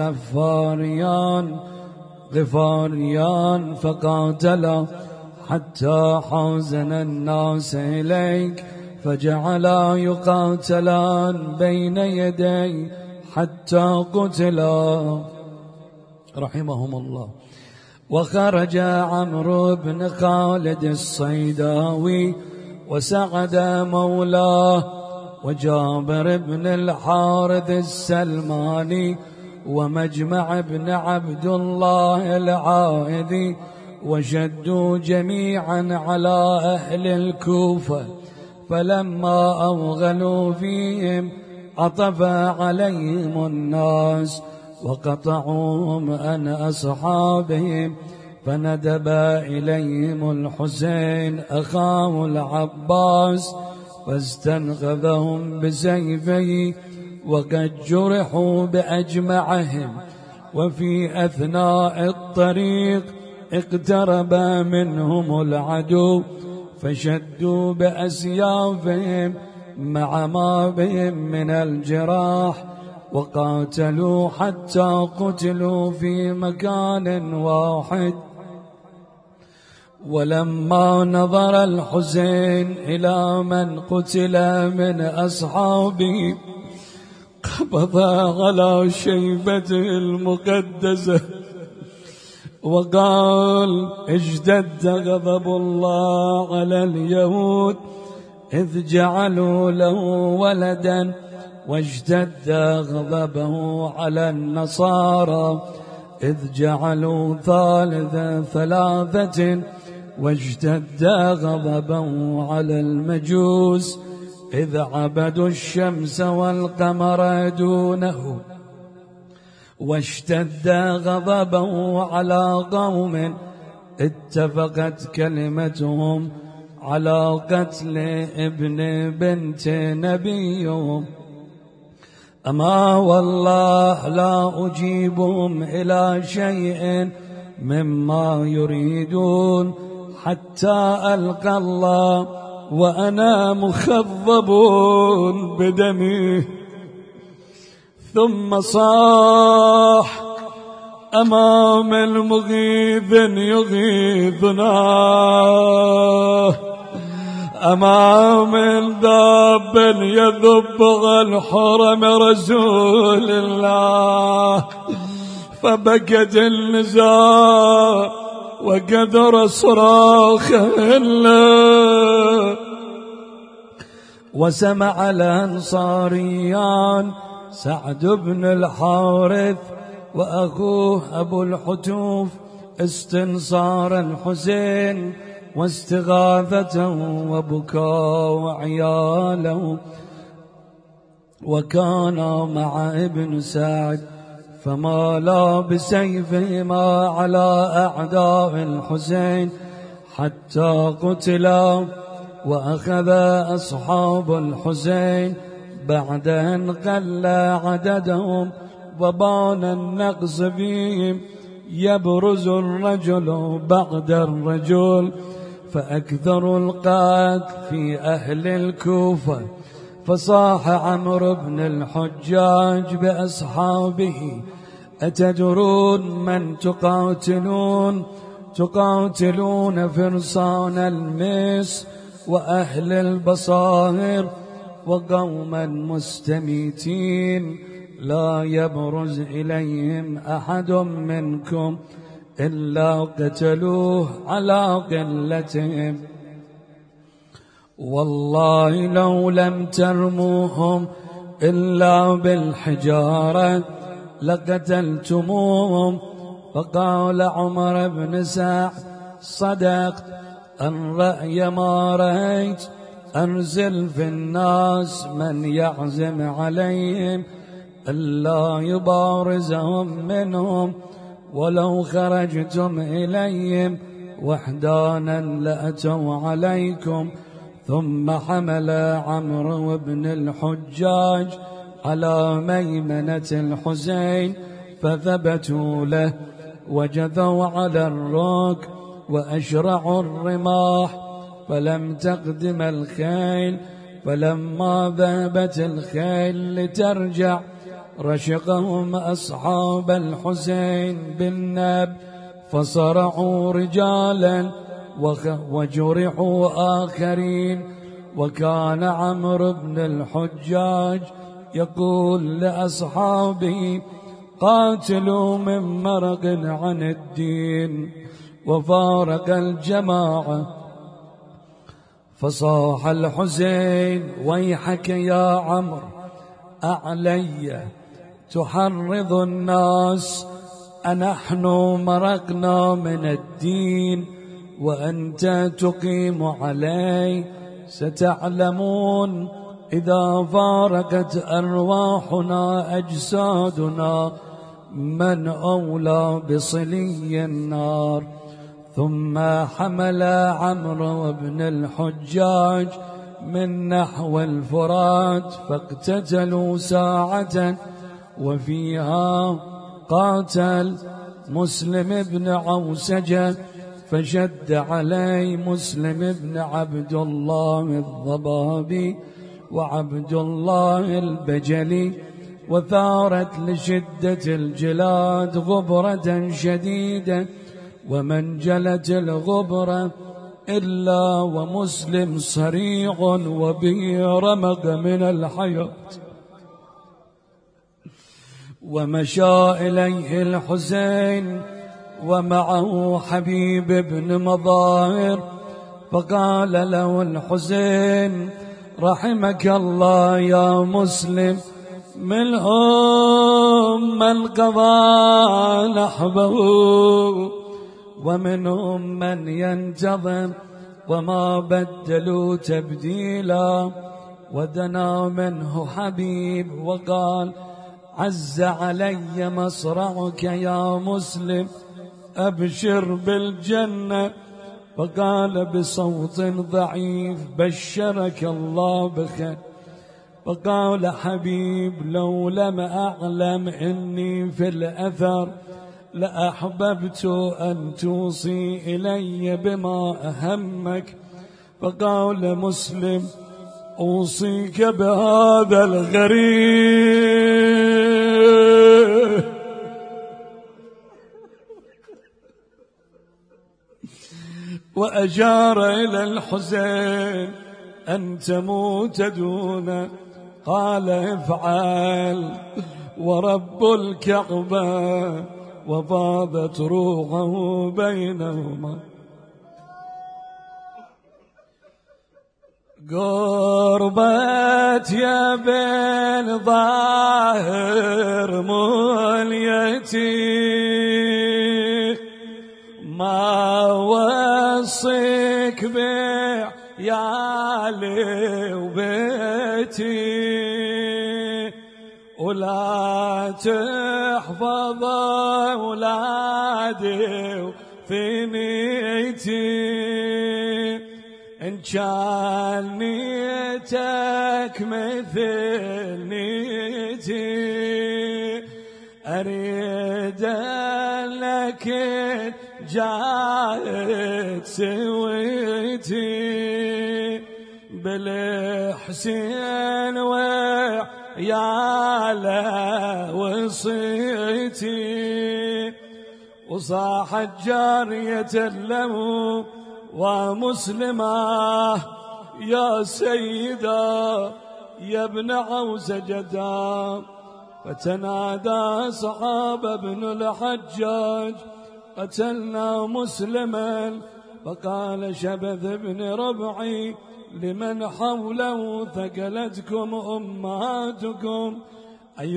غفاريان فقاتلا حتى حازن الناس إليك فجعلا يقاتلان بين يدي حتى قتلا رحمهم الله. وخرج عمرو بن خالد الصيداوي وسعد مولاه وجابر بن الحارث السلماني ومجمع بن عبد الله العائذي وشدوا جميعا على أهل الكوفة. فلما أوغلوا فيهم عطف عليهم الناس وقطعوهم عن أصحابهم. فندب إليهم الحسين أخاه العباس فاستنقذهم بسيفه وقد جرحوا بأجمعهم. وفي أثناء الطريق اقترب منهم العدو فشدوا بأسيافهم مع ما بهم من الجراح وقاتلوا حتى قتلوا في مكان واحد. ولما نظر الحسين إلى من قتل من أصحابه قبض على شيبته المقدسة وقال: اشتد غضب الله على اليهود إذ جعلوا له ولدا، واشتد غضبه على النصارى إذ جعلوا ثالث ثلاثة، واشتد غضبه على المجوس إذ عبدوا الشمس والقمر دونه، واشتد غضبه على قوم اتفقت كلمتهم على قتل ابن بنت نبيهم. أما والله لا أجيبهم إلى شيء مما يريدون حتى ألقى الله وأنا مخضب بدمي. ثم صاح أمام المغيث يغيثنا، أمام الذاب يذب الحرم رسول الله. فبكت النساء وكثر صراخهن، وسمع الأنصاريان سعد بن الحارث وأخوه أبو الحتوف استنصار الحسين واستغاثته وبكاء عياله. وكان مع ابن سعد فمالا بسيفهما على أعداء الحسين حتى قتلا. وأخذ أصحاب الحسين بعد أن قل عددهم وبان النقص فيهم يبرز الرجل بعد الرجل، فأكثروا القتل في أهل الكوفة. فصاح عمرو بن الحجاج بأصحابه: أتدرون من تقاتلون؟ تقاتلون فرسان المصر وأهل البصائر وقوما مستميتين لا يبرز إليهم أحد منكم إلا قتلوه على قلتهم. والله لو لم ترموهم إلا بالحجارة لقتلتموهم. فقال عمر بن سعد: صدقت، الرأي ما رأيت، أنزل في الناس من يعزم عليهم ألا يبارزهم منهم، ولو خرجتم إليهم وحدانا لأتوا عليكم. ثم حمل عمرو بن الحجاج على ميمنة الحسين فثبتوا له وجثوا على الركب وأشرعوا الرماح، فلم تقدم الخيل. فلما ذهبت الخيل لترجع رشقهم أصحاب الحسين بالناب فصرعوا رجالا وجرحوا آخرين. وكان عمرو بن الحجاج يقول لأصحابه: قاتلوا من مرق عن الدين. وفارق الجماعة. فصاح الحسين: ويحك يا عمرو، أعلي تحرض الناس؟ أنحن مرقنا من الدين وأنت تقيم عليه؟ ستعلمون إذا فارقت أرواحنا أجسادنا من أولى بصلي النار. ثم حمل عمرو بن الحجاج من نحو الفرات فاقتتلوا ساعة، وفيها قاتل مسلم بن عوسجة فشد عليه مسلم بن عبد الله الضبابي وعبد الله البجلي، وثارت لشدة الجلاد غبرة شديدة، ومن جلت الغبرة إلا ومسلم صريع وبه رمق من الحياة. ومشى إليه الحسين ومعه حبيب بن مظاهر، فقال له الحسين: رحمك الله يا مسلم، منهم من قضى نحبه ومنهم من ينتظم، وما بدلوا تبديلا. ودنا منه حبيب وقال: عز علي مصرعك يا مسلم، أبشر بالجنة. فقال بصوت ضعيف: بشرك الله بخير. فقال حبيب: لو لم أعلم إني في الأثر لأحببت أن توصي إلي بما أهمك. فقال مسلم: أوصيك بهذا الغريب. وأشار إلى الحسين أن تموت دونه. قال: افعل ورب الكعبة. وفاضت روحه بينهما. قربت يا بن ظاهر موليتي، ما وصيك بعيالي وبيتي، ولا تحفظ أولادي وفي نيتي، إن كان نيتك مثل نيتي، أريد لك جاءت سويتي، بالحسين ويا له وصيتي. وصاحت جارية له ومسلمة: يا سيدا يا ابن عوز جدا. فتنادى صحابة بن الحجاج: قتلنا مسلما. فقال شبث بن ربعي لمن حوله: ثقلتكم أمهاتكم أن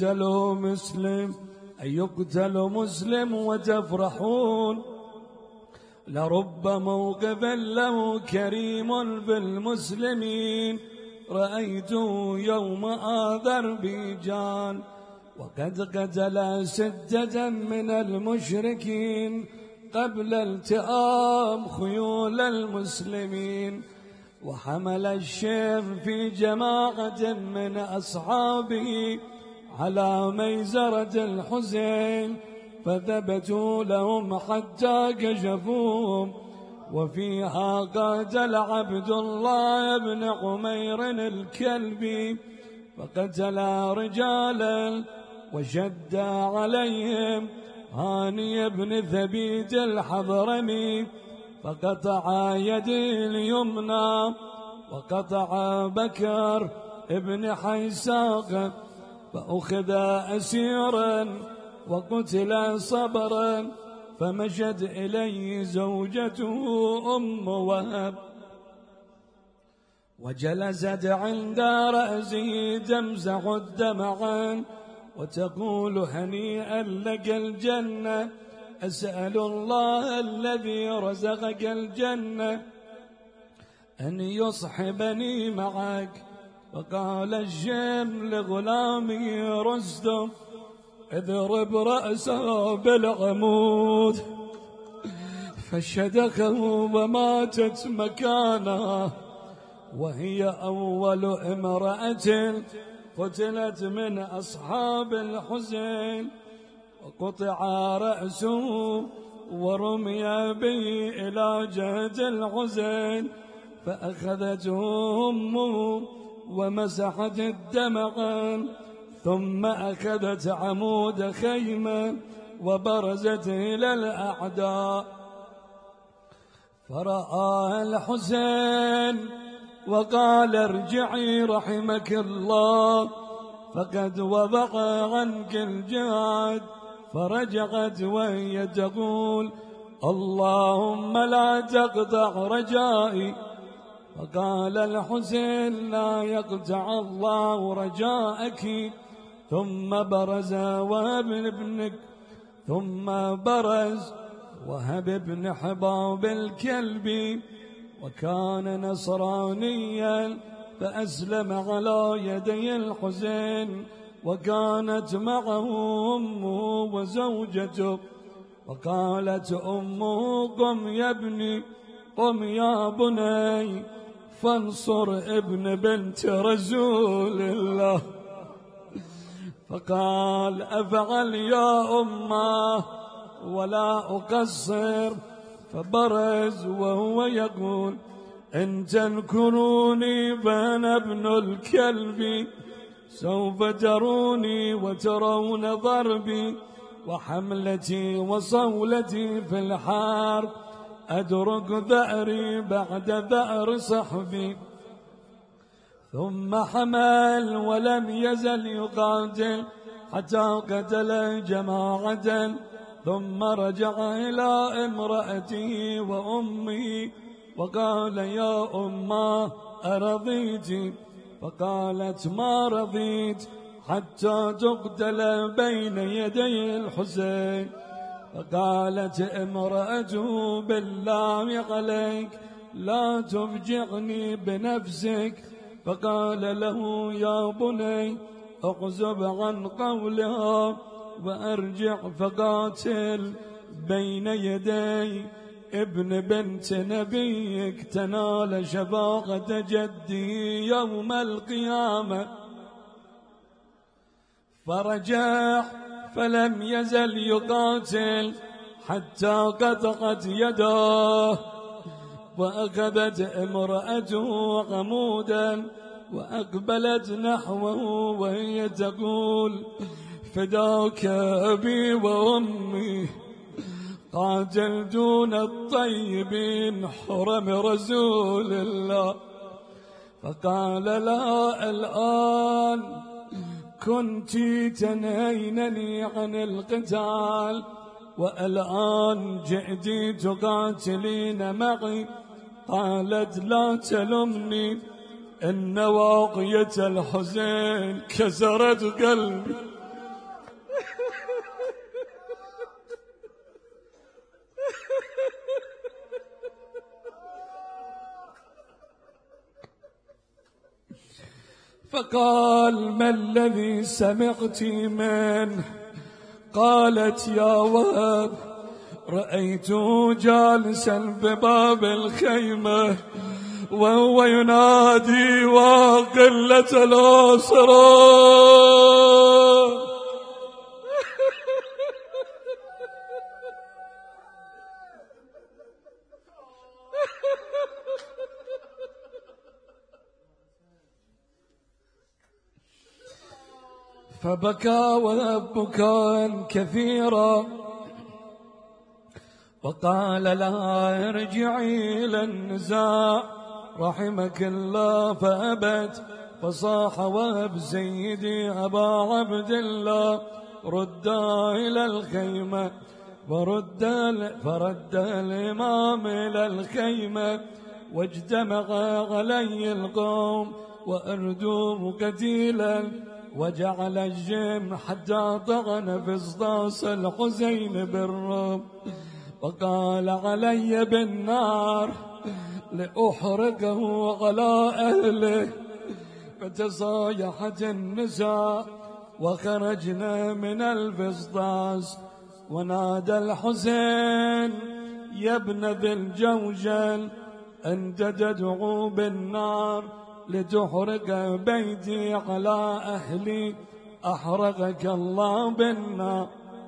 يقتل مسلم وتفرحون، لرب موقف له كريم بالمسلمين رأيته يوم آذربيجان، وقد قتل 6 من المشركين قبل التئام خيول المسلمين. وحمل الشيخ في جماعة من أصحابه على ميزرة الحسين، فثبتوا لهم حتى كشفوهم. وفيها قاتل عبد الله بن عمير الكلبي، فقتل رجالا وشد عليهم هاني بن ثبيت الحضرمي، فقطع يدي اليمنى، وقطع بكر ابن حيساق، فأخذ أسيرا وقتل صبرا. فمشت إليه زوجته أم وهب، وجلست عند رأسه تمسح الدمعا وتقول: هنيئا لك الجنة، أسأل الله الذي رزقك الجنة أن يصحبني معك. فقال الشيم لغلامه رستم: اضرب رأسه بالعمود. فشدخه وماتت مكانها، وهي أول امرأة قتلت من أصحاب الحسين. وقطع رأسه ورمي به إلى جهة الحسين، فأخذته أمه ومسحت الدمع، ثم أخذت عمود خيمة وبرزت إلى الأعداء. فرأى الحسين وقال: ارجعي رحمك الله. فقد وضع عنك الجهاد. فرجعت وهي تقول اللهم لا تقطع رجائي. فقال الحسين لا يقطع الله رجاءك. ثم برز وهب ابنك، ثم برز وهب بن حباب الكلبي، وكان نصرانيا فأسلم على يدي الحسين، وكانت معه أمه وزوجته. وقالت أمه قم يا ابني، قم يا بني، فانصر ابن بنت رسول الله. فقال أفعل يا أمه ولا أقصر. فبرز وهو يقول إن تنكروني فأنا ابن الكلب، سوف تروني وترون ضربي وحملتي وصولتي في الحرب، أدرك ثأري بعد ثأر صحبي. ثم حمل ولم يزل يقاتل حتى قتل جماعة. ثم رجع إلى امرأته وأمه وقال يا أمه أرضيت؟ فقالت ما رضيت حتى تقتل بين يدي الحسين. فقالت امرأته بالله عليك لا تفجعني بنفسك. فقال له يا بني اعزب عن قولها وارجع فقاتل بين يدي ابن بنت نبيك تنال شفاعة جدي يوم القيامة. فرجع فلم يزل يقاتل حتى قطعت يداه. وأخذت امرأته عمودا وأقبلت نحوه وهي تقول فداك أبي وأمي، قاتلتون الطيبين حرم رسول الله. فقال لها الآن كنت تنهينني عن القتال والآن جئت تقاتلين معي. قالت لا تلمني، إن واقية الحسين كسرت قلبي. فقال ما الذي سمعت منه؟ قالت يا وهب رأيته جالسا بباب الخيمة وهو ينادي وقلة الأسرى. فبكى وهب بكاء كثيرا وقال لها ارجعي إلى النزاع رحمك الله. فأبت. فصاح وهب سيدي أبا عبد الله ردا إلى الخيمة. فرد الإمام إلى الخيمة واجتمع علي القوم وأردوه قتيلا. وجعل الجم حتى طغن في اصداص الحسين بالرب. وقال علي بالنار لأحرقه على أهله. فتصايحت النساء وخرجنا من الفسطاس. ونادى الحسين يا ابن ذي الجوجل أنت تدعو بالنار لتحرق بيتي على أهلي، أحرقك الله بالنار.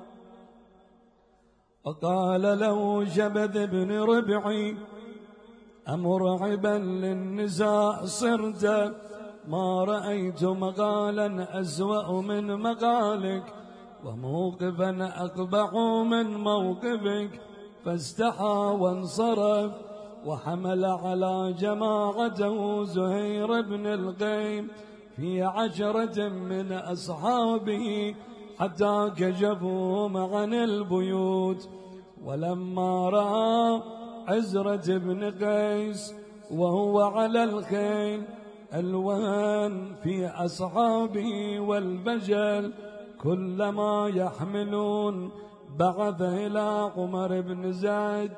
وقال له جبذ بن ربعي أمرعبا للنساء صرت؟ ما رأيت مقالا أسوأ من مقالك وموقفا أقبح من موقفك. فاستحى وانصرف وحمل على جماعته زهير بن القيم في 10 من أصحابه حتى كشفوهم عن البيوت. ولما رأى عزرة بن قيس وهو على الخيل الوهن في أصحابه والبجل كلما يحملون بعث إلى عمر بن زيد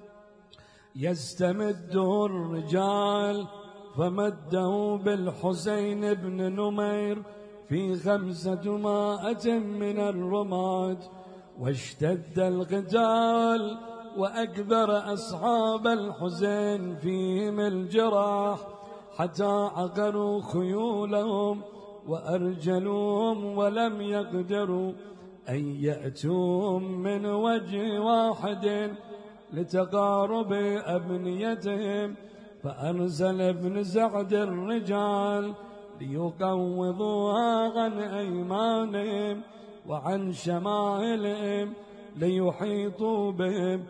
يستمده الرجال، فمده بالحسين بن نمير في 500 من الرماة. واشتد القتال وأكبر أصحاب الحسين فيهم الجراح حتى عقروا خيولهم وأرجلوهم، ولم يقدروا أن يأتوهم من وجه واحد لتقارب أبنيتهم. فأرسل ابن سعد الرجال ليقوضوها عن أيمانهم وعن شمائلهم ليحيطوا بهم.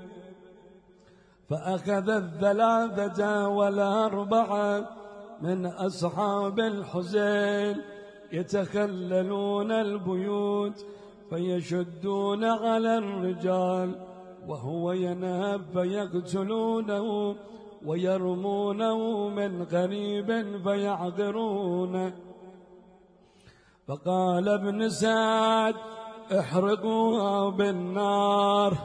فأخذ 3 والأربعة من أصحاب الحسين يتخللون البيوت فيشدون على الرجال وهو ينهب فيقتلونه ويرمونه من قريب فيعقرونه. فقال ابن سعد: احرقوها بالنار،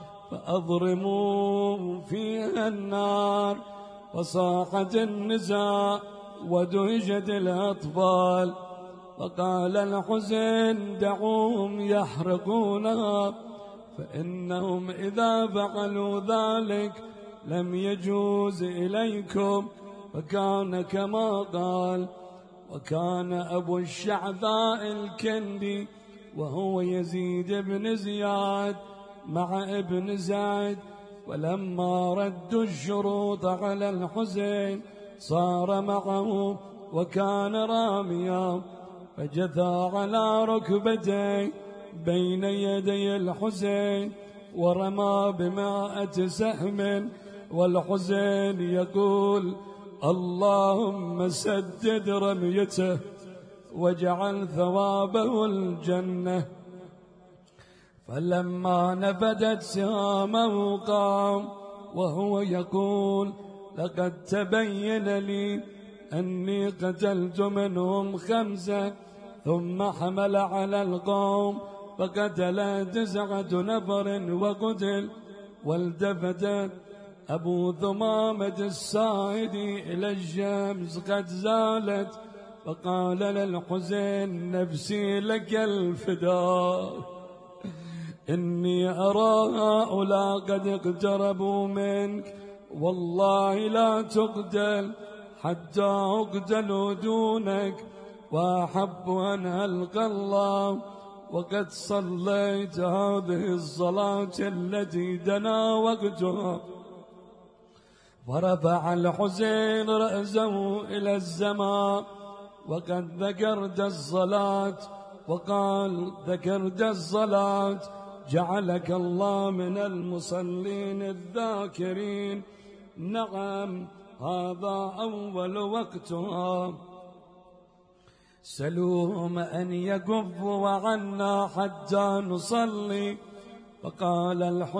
فأضرموا فيها النار. فصاحت النساء ودهشت الأطفال. فقال الحسين: دعوهم يحرقونها، فإنهم إذا فعلوا ذلك لم يجوز إليكم. فكان كما قال. وكان أبو الشعثاء الكندي وهو يزيد بن زياد مع ابن زيد، ولما ردوا الشروط على الحسين صار معه وكان راميا، فجثى على ركبتيه بين يدي الحسين ورمى ب100 سهم، والحسين يقول: اللهم سدد رميته واجعل ثوابه الجنة. فلما نفدت سهامه قام وهو يقول: لقد تبين لي أني قتلت منهم 5. ثم حمل على القوم فقتل 9 نفر وقتل. والتفت أبو ثمامة الساعدي إلى الشمس قد زالت، فقال للحسين: نفسي لك الفداء، إني أرى هؤلاء قد اقتربوا منك، والله لا تقتل حتى أقتل دونك، وأحب أن ألقى الله وقد صليت هذه الصلاة التي دنا وقتها. فرفع الحسين رأسه إلى السماء وقد ذكرت الصلاة، وقال: ذكرت الصلاة، جعلك الله من المصلين الذاكرين. نعم، هذا أول وقتها. سلوهم أن يكفوا عنا حتى نصلي. فقال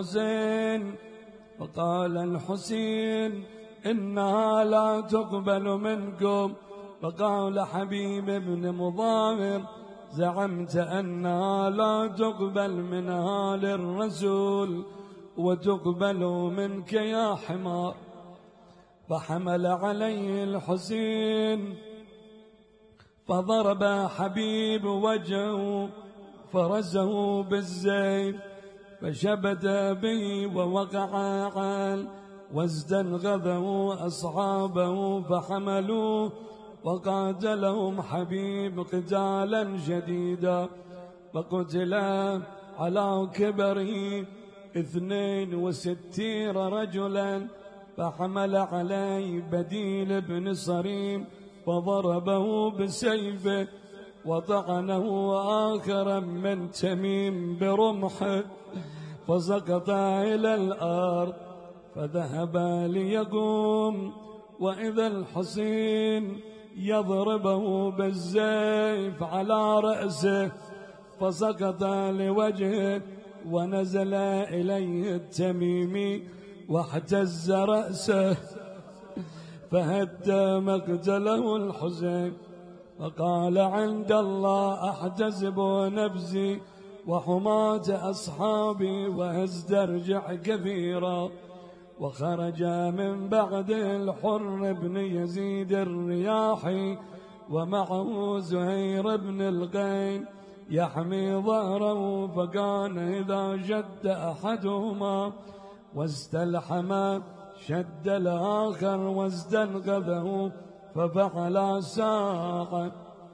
الحسين: إنها لا تقبل منكم. فقال حبيب بن مظاهر: زعمت أنها لا تقبل من آل الرسول وتقبل منك يا حمار. فحمل عليه الحسين فضرب حبيب وجهه فرزه بالزيت فشبت به ووقع عال، واستنغذه أصحابه فحملوه وقاتلهم حبيب قتالا شديدا، فقتل على كبره 62 رجلا. فحمل عليه بديل بن صريم فضربه بسيفه وطعنه آخرا من تميم برمحه فسقط إلى الأرض. فذهب ليقوم وإذا الحسين يضربه بالسيف على رأسه، فسقط لوجهه، ونزل إليه التميمي واحتز رأسه، فهد مقتله الحسين، فقال عند الله أحتسب نفسي وحماة أصحابي وأسترجع كثيرا. وخرج من بعد الحر بن يزيد الرياحي ومعه زهير بن القين يحمي ظهره، فكان إذا شد أحدهما واستلحم شد الآخر واستنقذه، ففعل ساعة.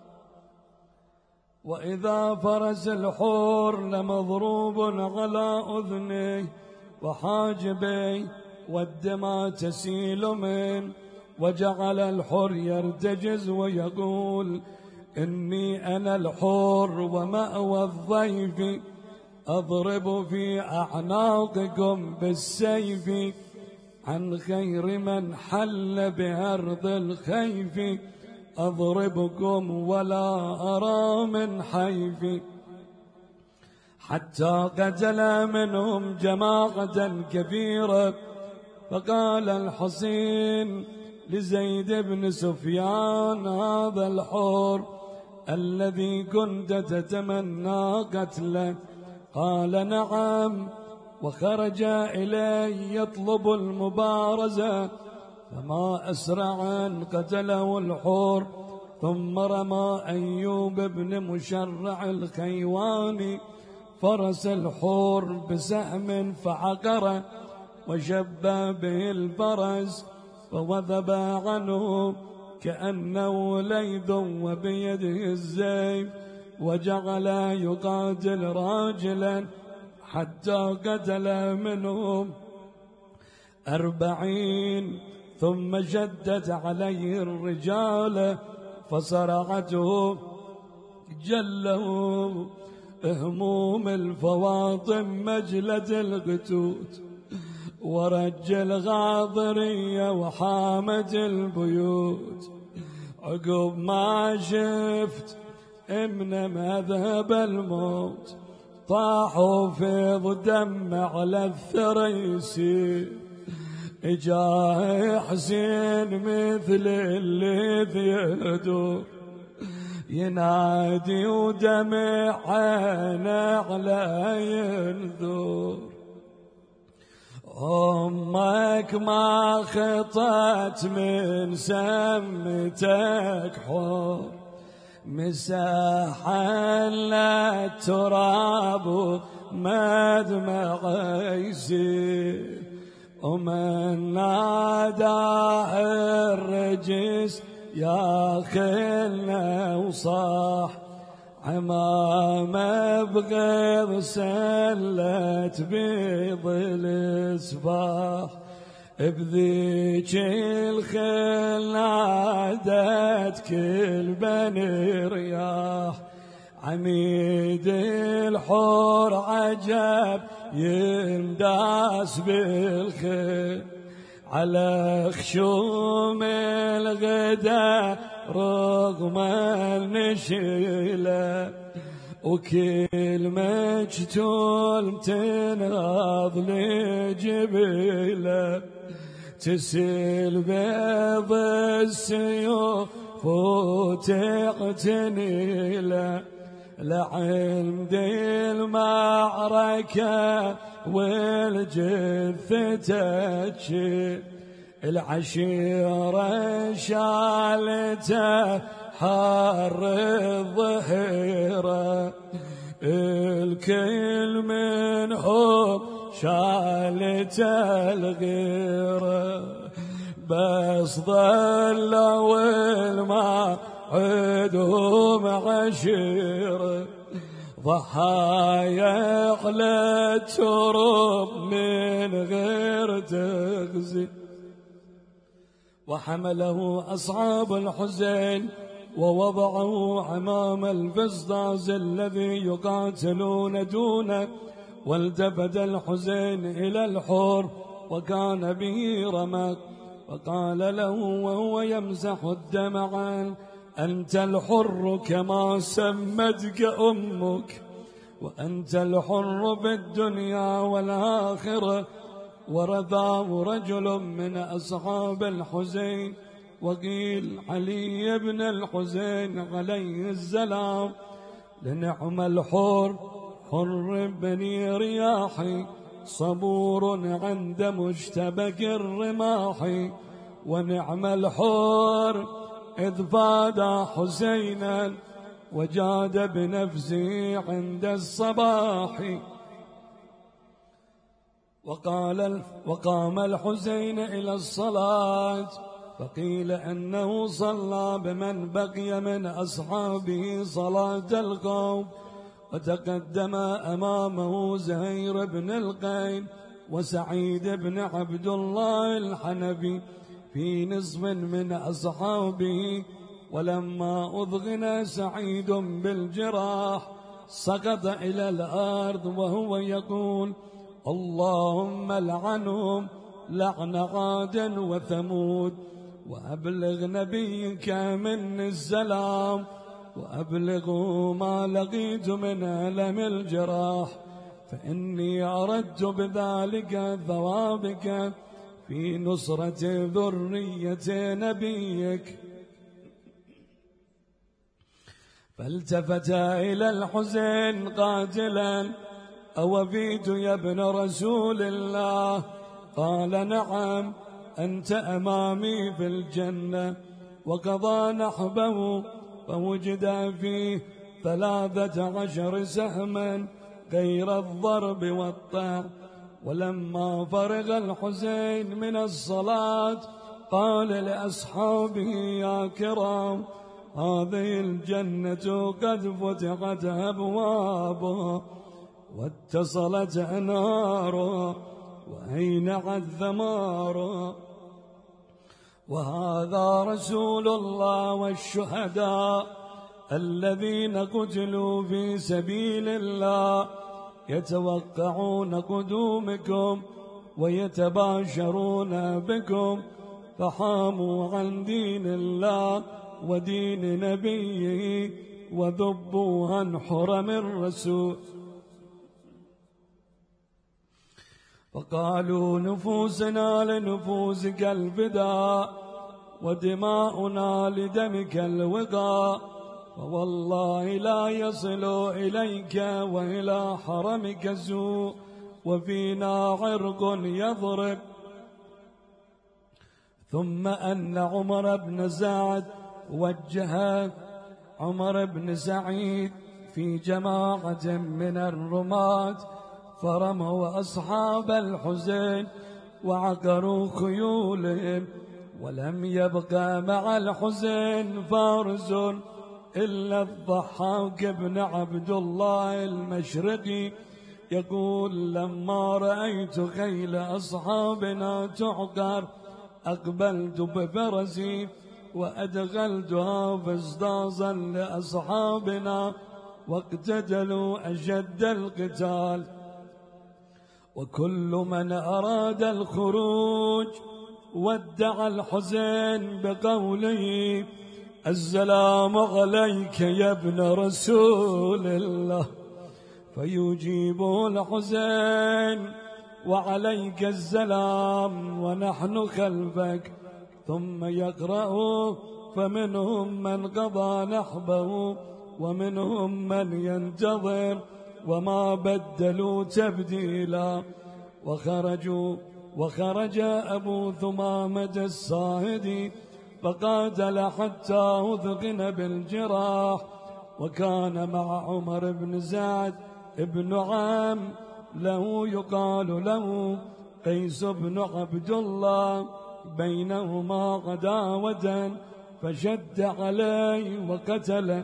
وإذا فرس الحور لمضروب على أذنيه وحاجبيه والدماء تسيل منه، وجعل الحر يرتجز ويقول إني أنا الحور ومأوى الضيف، أضرب في أعناقكم بالسيف، عن خير من حل بأرض الخيف، أضربكم ولا أرى من حيف. حتى قتل منهم جماعة كثيرة، فقال الحسين لزيد بن سفيان هذا الحور الذي كنت تتمنى قتله؟ قال نعم، وخرج إليه يطلب المبارزة، فما أسرع أن قتله الحور. ثم رمى أيوب بن مشرع الخيواني فرس الحور بسهم فعقره، وشب به الفرس فوثب عنه كأنه ليث وبيده السيف، وجعل يقاتل راجلا حتى قتل منهم 40. ثم شدت عليه الرجال فصرعته جله هموم الفواطم مجلة القتوت، ورج الغاضرية وحامت البيوت. عقب ما شفت من مذهب الموت طاحوا فيض دم على الثرى يسير، إجاه حسين مثل الليث يهدر ينادي ودمع عينه على ينذر. أمك ما خطت من سمتك حور، مساحا للتراب مدمع يسير، ومن ناداه الرجس يا خلنا وصاح، عمامه بغيظ سلت بيض الإصباح. بذيك الخل نادت كل بني رياح، عميد الحور عجب ينداس بالخيل، على خشوم الغدا رغم النشيلة، وكل مجتول تنهض لجبيله، تسيل بيض السيوف وتقتنيله، لعند المعركة والجثة تشيل، العشيرة شالته حر الظهيرة، الكل منهم شالته الغيرة، بس ظلوا الماء عدهم عشيرة، ضحايا على التراب من غير تخزي. وحمله أصحاب الحسين ووضعه أمام الفسطاس الذي يقاتلون دونه، والتفت الحسين إلى الحور وكان به رمق، وقال له وهو يمسح الدمع: أنت الحر كما سمتك أمك، وأنت الحر بالدنيا والآخرة. ورثاه رجل من أصحاب الحسين، وقيل علي بن الحسين عليه السلام: لنعم الحر حر بني رياحي، صبور عند مشتبك الرماح. ونعم الحر إذ فادى حسينا، وجاد بنفسه عند الصباح. وقام الحسين إلى الصلاة، فقيل أنه صلى بمن بقي من أصحابه صلاة القوم، وتقدم أمامه زهير بن القين وسعيد بن عبد الله الحنفي في نصف من أصحابه. ولما أضغن سعيد بالجراح سقط إلى الأرض وهو يقول: اللهم لعنهم لعن عاد وثمود، وأبلغ نبيك مني السلام، وأبلغه ما لقيت من ألم الجراح، فإني أردت بذلك ثوابك في نصرة ذرية نبيك. فالتفت إلى الحسين قاتلا: أوفيت يا ابن رسول الله؟ قال: نعم، أنت أمامي في الجنة. وقضى نحبه، فوجد فيه 13 سهما غير الضرب والطعن. ولما فرغ الحسين من الصلاة قال لأصحابه: يا كرام، هذه الجنة قد فتحت أبوابها واتصلت أنهارها وأينعت ثمارها، وهذا رسول الله والشهداء الذين قتلوا في سبيل الله يتوقعون قدومكم ويتباشرون بكم، فحاموا عن دين الله ودين نبيه وذبوا عن حرم الرسول. فقالوا: نفوسنا لنفوسك الفداء، ودماؤنا لدمك الوقاء، فوالله لا يصل إليك وإلى حرمك سوء، وفينا عرق يضرب. ثم أن عمر بن سعد وجه عمر بن سعيد في جماعة من الرماة، فرموا أصحاب الحسين وعقروا خيولهم، ولم يبقى مع الحسين فارس إلا الضحاك بن عبد الله المشرقي، يقول: لما رأيت خيل أصحابنا تعقر أقبلت بفرسي وأدخلتها فاستاصا لأصحابنا، واقتتلوا أشد القتال. وكل من أراد الخروج ودع الحسين بقوله: السلام عليك يا ابن رسول الله، فيجيبه الحسين: وعليك السلام ونحن خلفك. ثم يقرأ: فمنهم من قضى نحبه ومنهم من ينتظر وما بدلوا تبديلا. وخرج أبو ثمامة الصاهدي فقاتل حتى أثقن بالجراح. وكان مع عمر بن سعد ابن عام له يقال له قيس بن عبد الله، بينهما عداوة فشد عليه وقتله.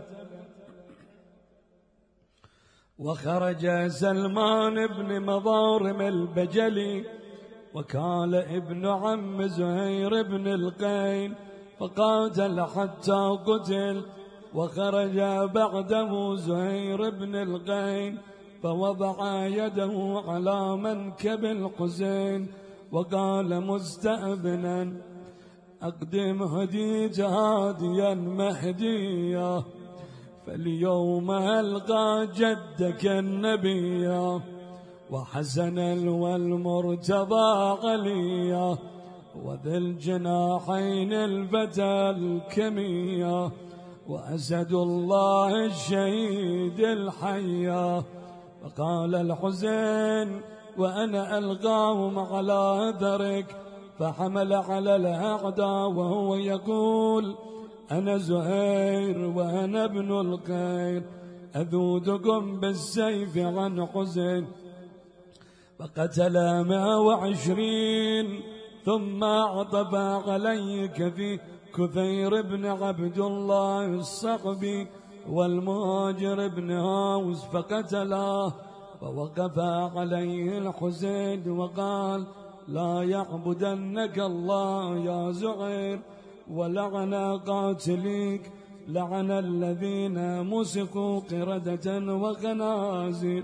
وخرج سلمان بن مضارم البجلي، وكان ابن عم زهير بن القين، فقاتل حتى قتل. وخرج بعده زهير بن القين فوضع يده على منكب الحسين وقال مستأذنا: أقدم هديج هاديا مهديا، فاليوم ألقى جدك النبيا، وحسنا والمرتضى عليا، وذي الجناحين الفتى الكمية، وأسد الله الشهيد الحيا. فقال الحسين وأنا ألقاهم على أثرك، فحمل على الأعداء وهو يقول أنا زهير وأنا ابن الخير، أذودكم بالسيف عن حسين. فقتل 120 ثم عطف عليه كثير بن عبد الله الصقبي والمهاجر بن هاوس فقتلاه. فوقف عليه الحسين وقال لا يعبدنك الله يا زهير، ولعن قاتليك، لعن الذين مسكوا قردة وخنازير.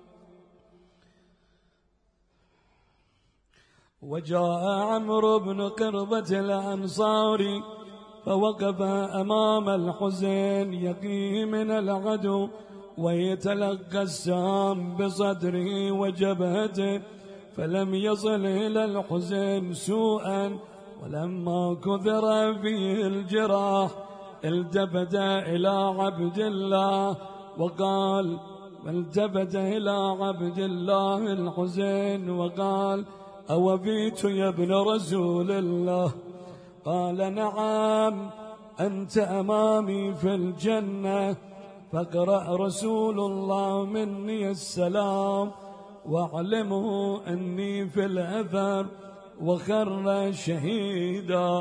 وجاء عمرو بن قربة الأنصاري فوقف أمام الحسين يقيه من العدو، ويتلقى السهام بصدره وجبهته، فلم يصل إلى الحسين سوءا. ولما كثر فيه الجراح التفت إلى عبد الله وقال التفت إلى عبد الله الحسين وقال أوفيت يا ابن رسول الله؟ قال نعم، أنت أمامي في الجنة، فاقرأ رسول الله مني السلام، واعلمه أني في الأثر وخر شهيدا.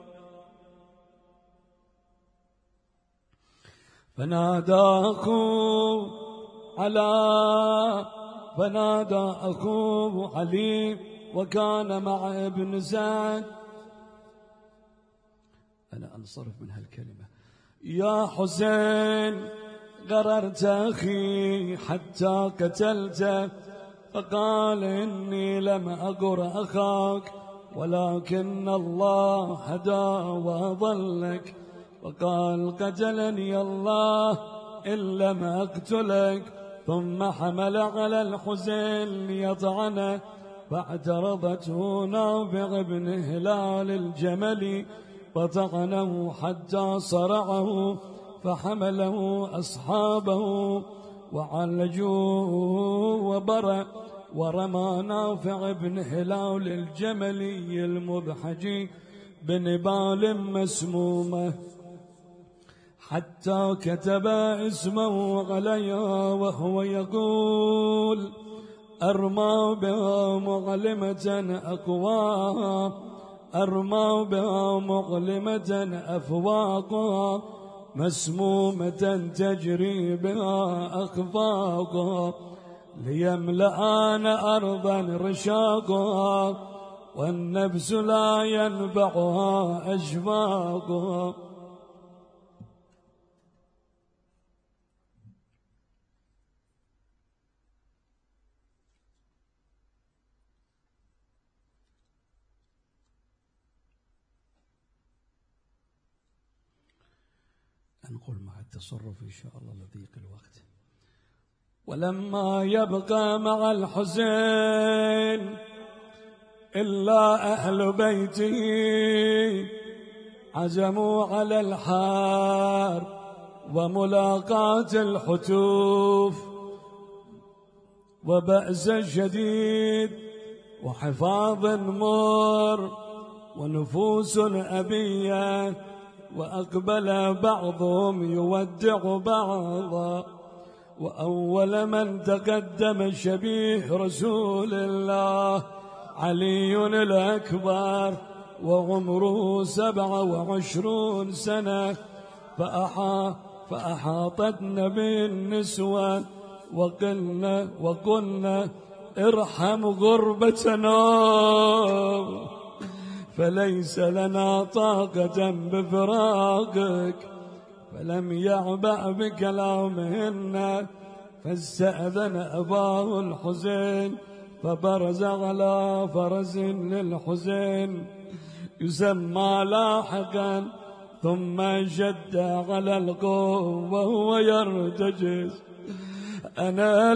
فنادى أخوه علي وكان مع ابن سعد. أنا أنصرف من هالكلمة. يا حسين غررت أخي حتى قتلته، فقال إني لم أغر أخاك، ولكن الله هدى وأضلك. وقال قتلني الله إن لم أقتلك. ثم حمل على الحسين ليطعنه، فاعترضته نافع بن هلال الجملي فطعنه حتى صرعه، فحمله أصحابه وعالجوه وبرأ، ورمى نافع بن هلال الجملي المضحجي بنبال مسمومة حتى كتب اسمه عليها، وهو يقول أرمى بها مظلمة أقواها، أرمى بها مظلمة أفواقها، مسمومة تجري بها أخفاقها، ليملأن أرضا رشاقها، والنفس لا ينفعها أشفاقها. نقول مع التصرف إن شاء الله لضيق الوقت. ولما يبقى مع الحسين إلا أهل بيته عزموا على الحار وملاقاة الحتوف وبأس شديد وحفاظ مر ونفوس أبية، وأقبل بعضهم يودع بعضا. وأول من تقدم شبيه رسول الله علي الأكبر وعمره 27 سنة، فأحاطتنا بالنسوة وقلنا ارحم غربتنا، فليس لنا طاقة بفراقك. فلم يعبأ بكلامهن، فاستأذن أباه الحسين، فبرز على فرس للحسين يسمى لاحقا، ثم جد على القوم وهو يرتجز. أنا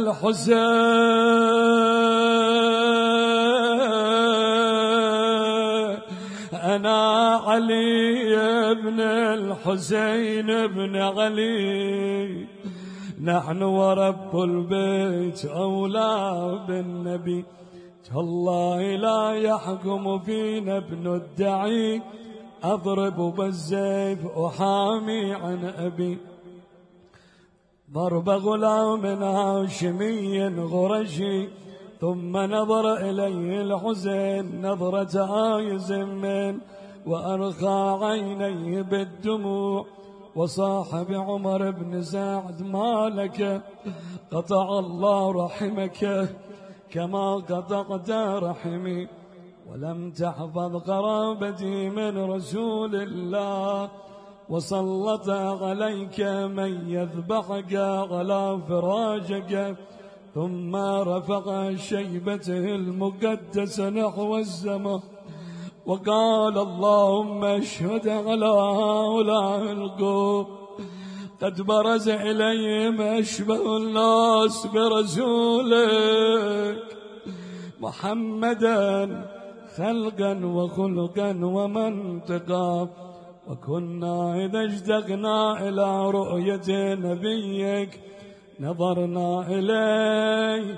الحسين، أنا علي بن الحسين بن علي، نحن ورب البيت أولى بالنبي، تالله لا يحكم فينا ابن الدعي، أضرب بالسيف أحامي عن أبي. ضرب غلام هاشمي غرشي، ثم نظر إليه الحسين نظرة آيس من، وأرخى عينيه بالدموع، وصاح بعمر بن سعد ما لك؟ قطع الله رحمك كما قطعت رحمي، ولم تحفظ قرابتي من رسول الله، وسلط عليك من يذبحك على فراشك. ثم رفع شيبته المقدسة نحو السماء وقال اللهم اشهد على هؤلاء القوم، قد برز إليهم أشبه الناس برسولك محمدا خلقا وخلقا ومنطقا، وكنا إذا اشتقنا إلى رؤية نبيك نظرنا إليه.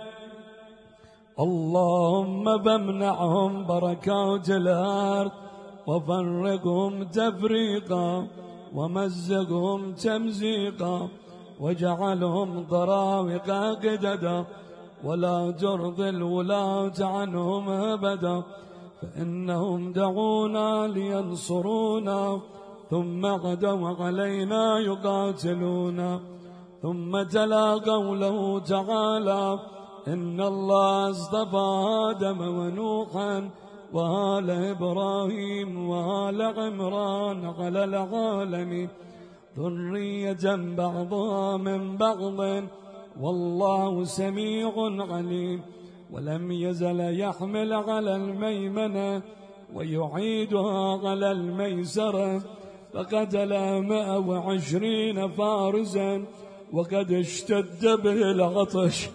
اللهم بمنعهم بركات الأرض، وفرقهم تفريقا، ومزقهم تمزيقا، واجعلهم ضراوق قددا، ولا ترضي الولاة عنهم أبدا، فإنهم دعونا لينصرونا، ثم غدوا علينا يقاتلونا. ثم تلا قوله تعالى إن الله اصطفى آدم ونوحا وآل إبراهيم وآل عمران على العالمين، ذرية بعضها من بعض، والله سميع عليم. ولم يزل يحمل على الميمنة ويعيدها على الميسرة، فقتل 120 فارسا، وقد اشتد به العطش،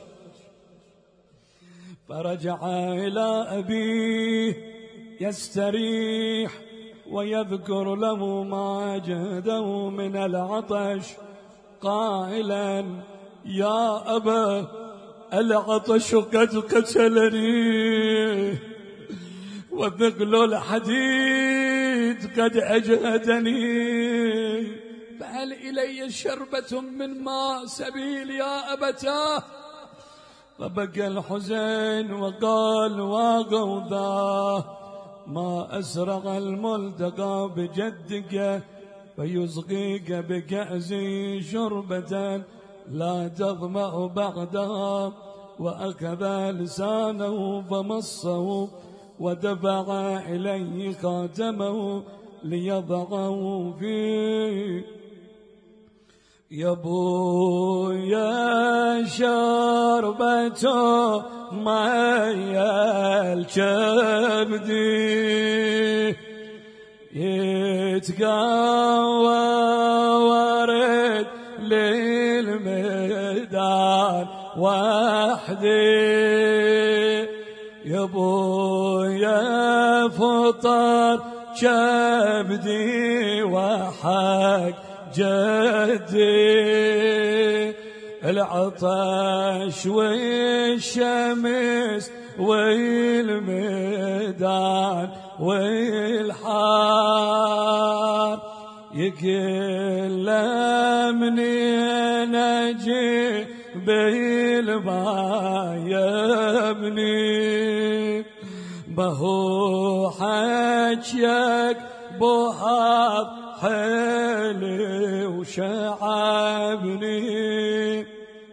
فرجع إلى أبيه يستريح ويذكر له ما جهده من العطش، قائلا يا أبا العطش قد قتلني، وثقل الحديد قد أجهدني، فهل إلي شربة من ماء سبيل يا أبتاه؟ فبكى الحسين وقال وقوضاه ما أسرع الملتقى بجدك، فيسقيك بكأس شربة لا تظمأ بعدها. وأخذ لسانه فمصه، ودفع إليه خاتمه ليضعه فيه. يا بويا شربة مي الكبدي، يتقوى ورد للميدان وحدي. يا بويا فطر كبدي وحق جدي، العطش والشمس والميدان والحار، يقل منين اجي بالماء يا ابني، بهو حجيك بوهاب حيلي وشعبني،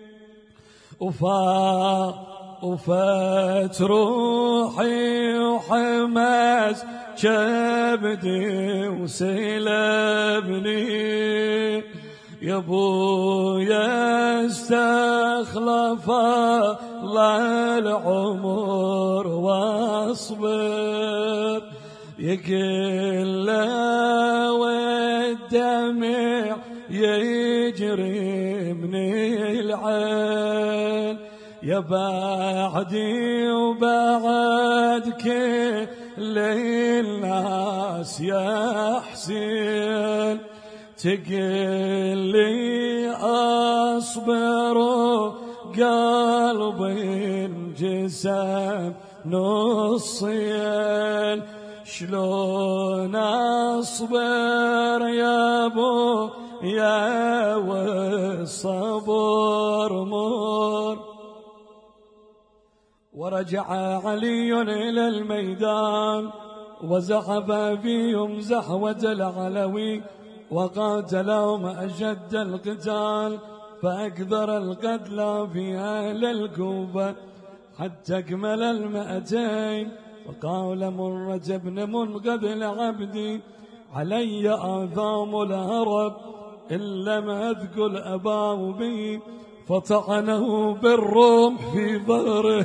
وفات روحي وحماس كبدي وسلبني. يا ابويا استخلف الله العمر واصبر، يقل والدمع يجري من العين، يا بعدي وبعد كل الناس يا حسين، تقل لي أصبر قلبي انجسم نصين، شلون أصبر يا أبو يا والصبر مر. ورجع علي إلى الميدان وزحف بهم زحوة العلوي، وقاتلهم أشد القتال، فأكثر القتلى في أهل الكوفة حتى اكمل 200. فقال مرة بن منقذ عبدي علي آثام الهرب إن لم أذكر أباه بي، فطعنه بالرمح في ظهره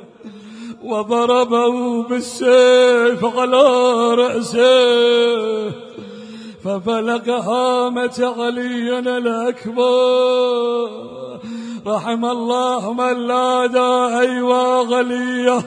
وضربه بالسيف على رأسه، ففلق هامة علي الأكبر. رحم الله من لادا أيوا غليه،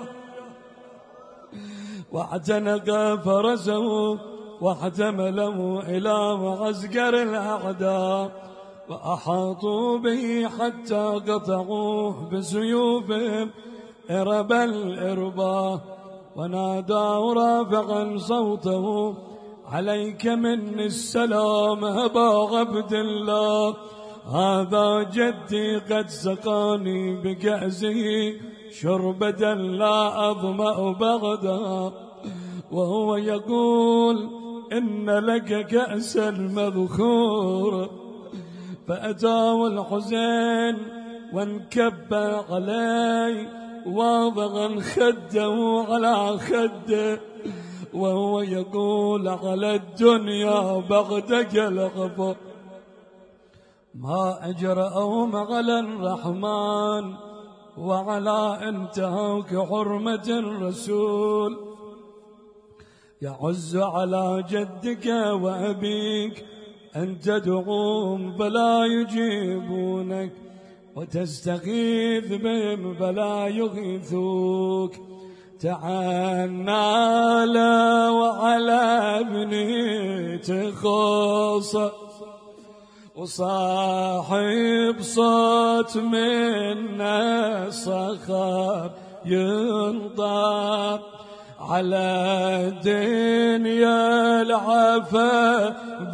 واعتنق فرسه واحتمله إلى معسكر الأعداء، وأحاطوا به حتى قطعوه بسيوفهم إرب الإربا، ونادوا رافعا صوته عليك مني السلام أبا عبد الله، هذا جدي قد سقاني بكأسه شربة لا أظمأ بعدها، وهو يقول إن لك كأس المذخور. فأتاه الحسين وانكب علي واضعا خده على خده، وهو يقول على الدنيا بعدك الغفر، ما أجرأهم على الرحمن وعلى انتهاك حرمة الرسول. يعز على جدك وأبيك أن تدعوهم فلا يجيبونك، وتستغيث بهم فلا يغيثوك. تعالى لا وعلى ابني تخص، وصاحب صوت منا صخب ينطر، على الدنيا العفا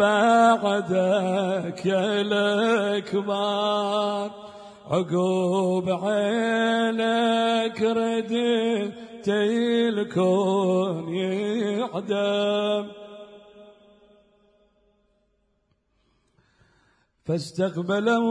بعدك يا الأكبر، عقوب عينك ردت الكون يعدم. فاستقبله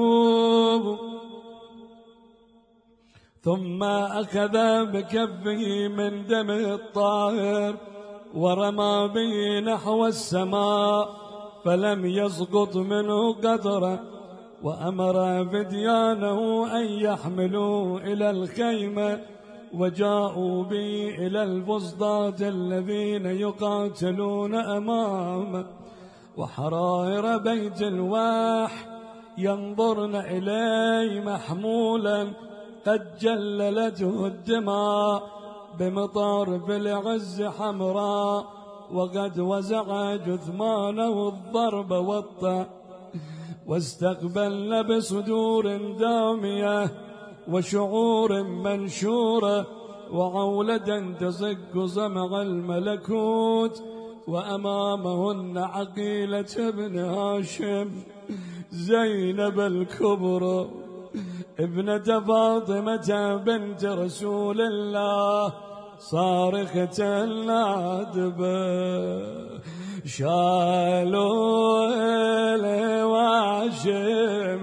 ثم أخذ بكفه من دمه الطاهر ورمى به نحو السماء، فلم يسقط منه قطرة، وأمر فديانه أن يحملوا إلى الخيمة، وجاءوا به إلى الفسطاط الذين يقاتلون أمامه، وحرائر بيت الواح ينظرن إليه محمولا قد جللته الدماء بمطار في العز حمراء، وقد وزع جثمانه الضرب والطعن، واستقبلن بصدور دامية وشعور منشورة، وعولة تزق سمع الملكوت، وأمامهن عقيلة بن هاشم زينب الكبرى ابنة فاطمة بنت رسول الله صارخة نادبة، شالوا الواشم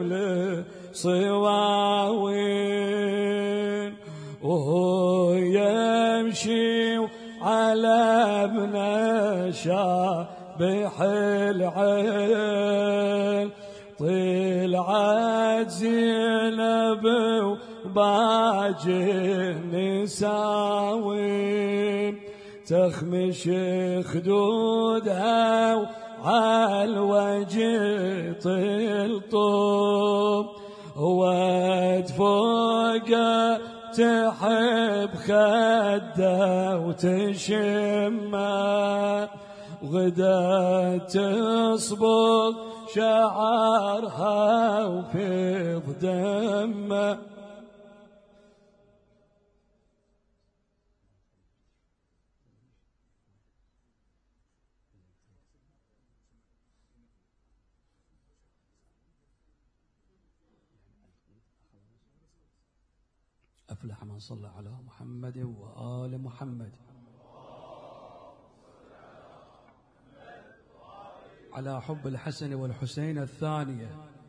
لصواوين، وهو يمشي على ابن شابح العين، طلعت زينب وباجي النساوين، تخمش خدودها وعالوجه طلطوب واد فوقه تحب خده وتشمه وغدا تصبغ شعرها وفيض دمه أفلح من صلى على محمد وآل محمد على حب الحسن والحسين الثانية.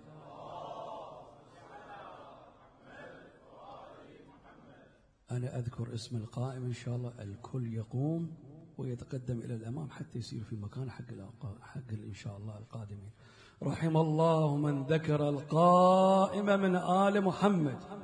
أنا أذكر اسم القائم إن شاء الله الكل يقوم ويتقدم إلى الأمام حتى يصير في مكان حق إن شاء الله القادمين. رحم الله من ذكر القائم من آل محمد.